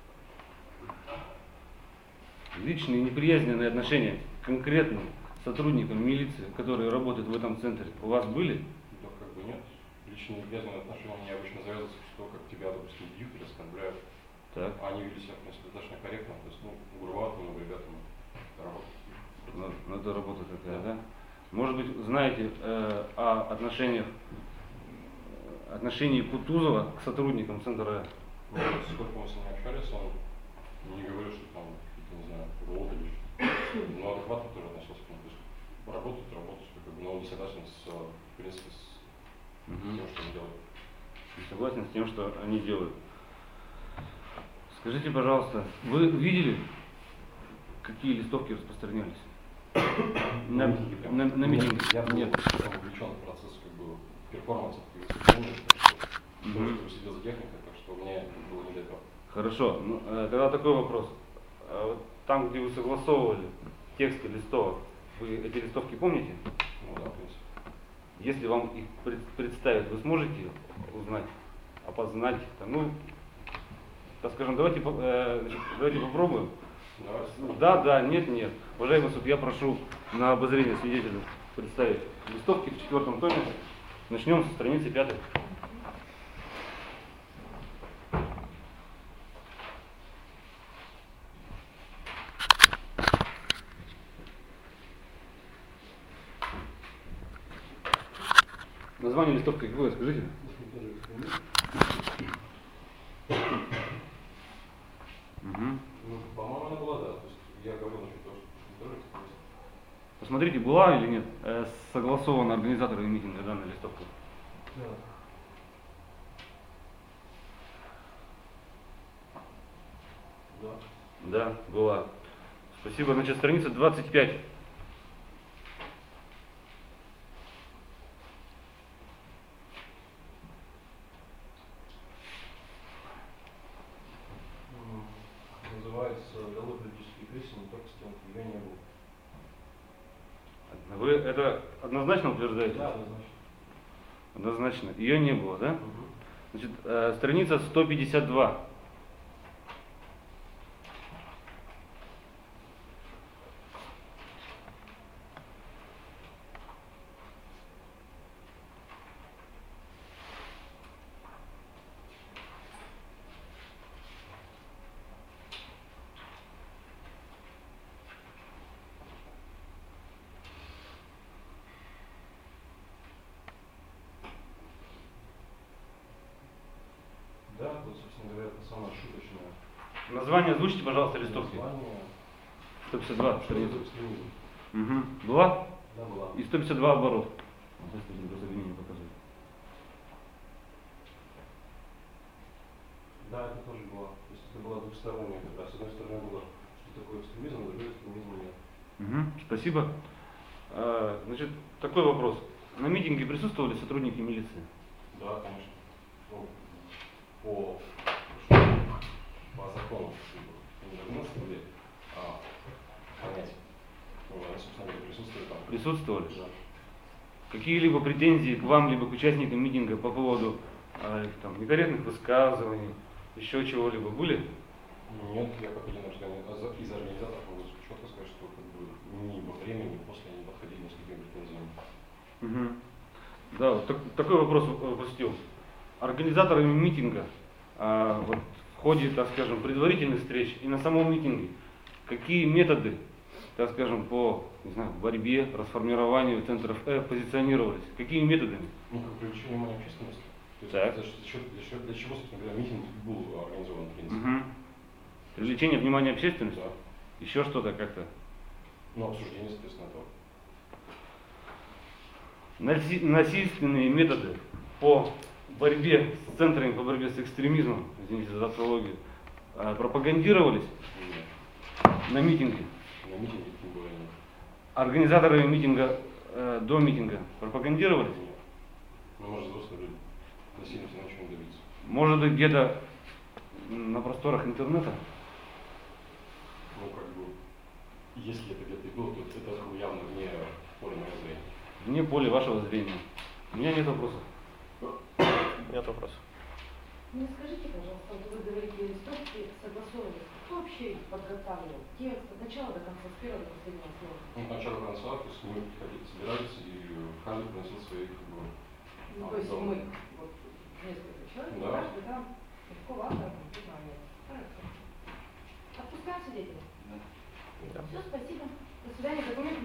личные неприязненные отношения к конкретным сотрудникам милиции, которые работают в этом центре, у вас были? Да, как бы нет. Личные неприязненные отношения они обычно завязываются с того, как тебя, допустим, бьют или оскорбляют. Так. Они вели себя, в принципе, достаточно корректно, то есть, ну, грубовато, но ребятам работать. Ну, ну, это работа такая, да? Может быть, знаете э, о отношениях, отношении Кутузова к сотрудникам центра? Ну, сколько мы с ним общались, он не говорил, что там, не знаю, урод или что-то. Но адекватно тоже относился к нему. То есть работает, работает, как бы, но он не согласен с, в принципе, с Угу. тем, что он делает. Не согласен с тем, что они делают. Скажите, пожалуйста, вы видели, какие листовки распространялись? На, на, на митинге? Я был Нет. увлечен в процесс, как бы, перформанса, тоже сидел за техникой, так что мне было не до этого. Хорошо. Ну, э, тогда такой вопрос. А вот там, где вы согласовывали тексты листовок, вы эти листовки помните? Ну да, в принципе. Если вам их пред- представить, вы сможете узнать, опознать? Там, ну, так скажем, давайте, по- э, значит, давайте попробуем. Давай. Да, да, нет, нет. Уважаемый суд, я прошу на обозрение свидетеля представить листовки в четвертом томе. Начнем со страницы пятой. Название листовки какое, скажите? Угу. Ну, по-моему, она была, да. То есть я говорил насчет того, что контролируется. Посмотрите, была или нет э, согласована организаторами митинга данная листовка? Да. Да. Да, была. Спасибо. Значит, страница двадцать пять. Называется «Голый политический кризис», но только с тем, ее не было. Вы это однозначно утверждаете? Да, однозначно. Однозначно. Ее не было, да? Угу. Значит, э, страница сто пятьдесят два. Да, вот, собственно говоря, это самое шуточное. Название озвучите, пожалуйста, листовки. Название сто пятьдесят два страница. экстремизм. Угу. Была? Да, была. И сто пятьдесят два оборот. Вот это гособвинение показывает. Да, это тоже была. То есть это была двухсторонняя как раз. С одной стороны было, что такое экстремизм, а с другой экстремизма нет. Угу. Спасибо. А, значит, такой вопрос. На митинге присутствовали сотрудники милиции? Да, конечно. Ну, по, по закону не должны были а, понять. Ну, они, собственно говоря, присутствовали там. Присутствовали? Да. Какие-либо претензии к вам, либо к участникам митинга по поводу а, там, некорректных высказываний, еще чего-либо были? Нет, я как один организатор, из организаторов могу четко сказать, что как бы ни во время, ни после они подходили с какими претензиями. Угу. Да, вот так, такой вопрос упустил. Организаторами митинга а, вот, в ходе, так скажем, предварительных встреч и на самом митинге какие методы, так скажем, по не знаю, борьбе, расформированию центров Э позиционировались? Какими методами? Ну, как привлечение внимания общественности. То есть, Так. для, для, для, для чего, собственно говоря, митинг был организован, в принципе. Угу. Привлечение внимания общественности? Да. Еще что-то как-то? Ну, обсуждение, соответственно, этого. Наси- насильственные методы по борьбе с центрами по борьбе с экстремизмом, извините за тавтологию, а, пропагандировались И на митинге. на митинге тем более нет. Организаторами митинга э, до митинга пропагандировали? Ну, может, взрослые люди. Насильно все равно ничего не добиться. Может быть, где-то на просторах интернета? Ну, как бы, если это где-то и было, то это явно вне поля моего зрения. Вне поля вашего зрения. У меня нет вопросов. Нет вопросов. Ну, скажите, пожалуйста, вот вы говорите, листовки согласовывались. Кто вообще их подготавливал? Текст от начала до конца, с первого до последнего слова? Ну, от начала до конца, то есть мы приходили, собирались, и каждый приносил свои, как бы, Ну, то есть мы, вот, несколько человек, Да. каждый там, легко автор, там, знание. Хорошо. Отпускаем свидетелей. Да. Все, спасибо. До свидания. Документы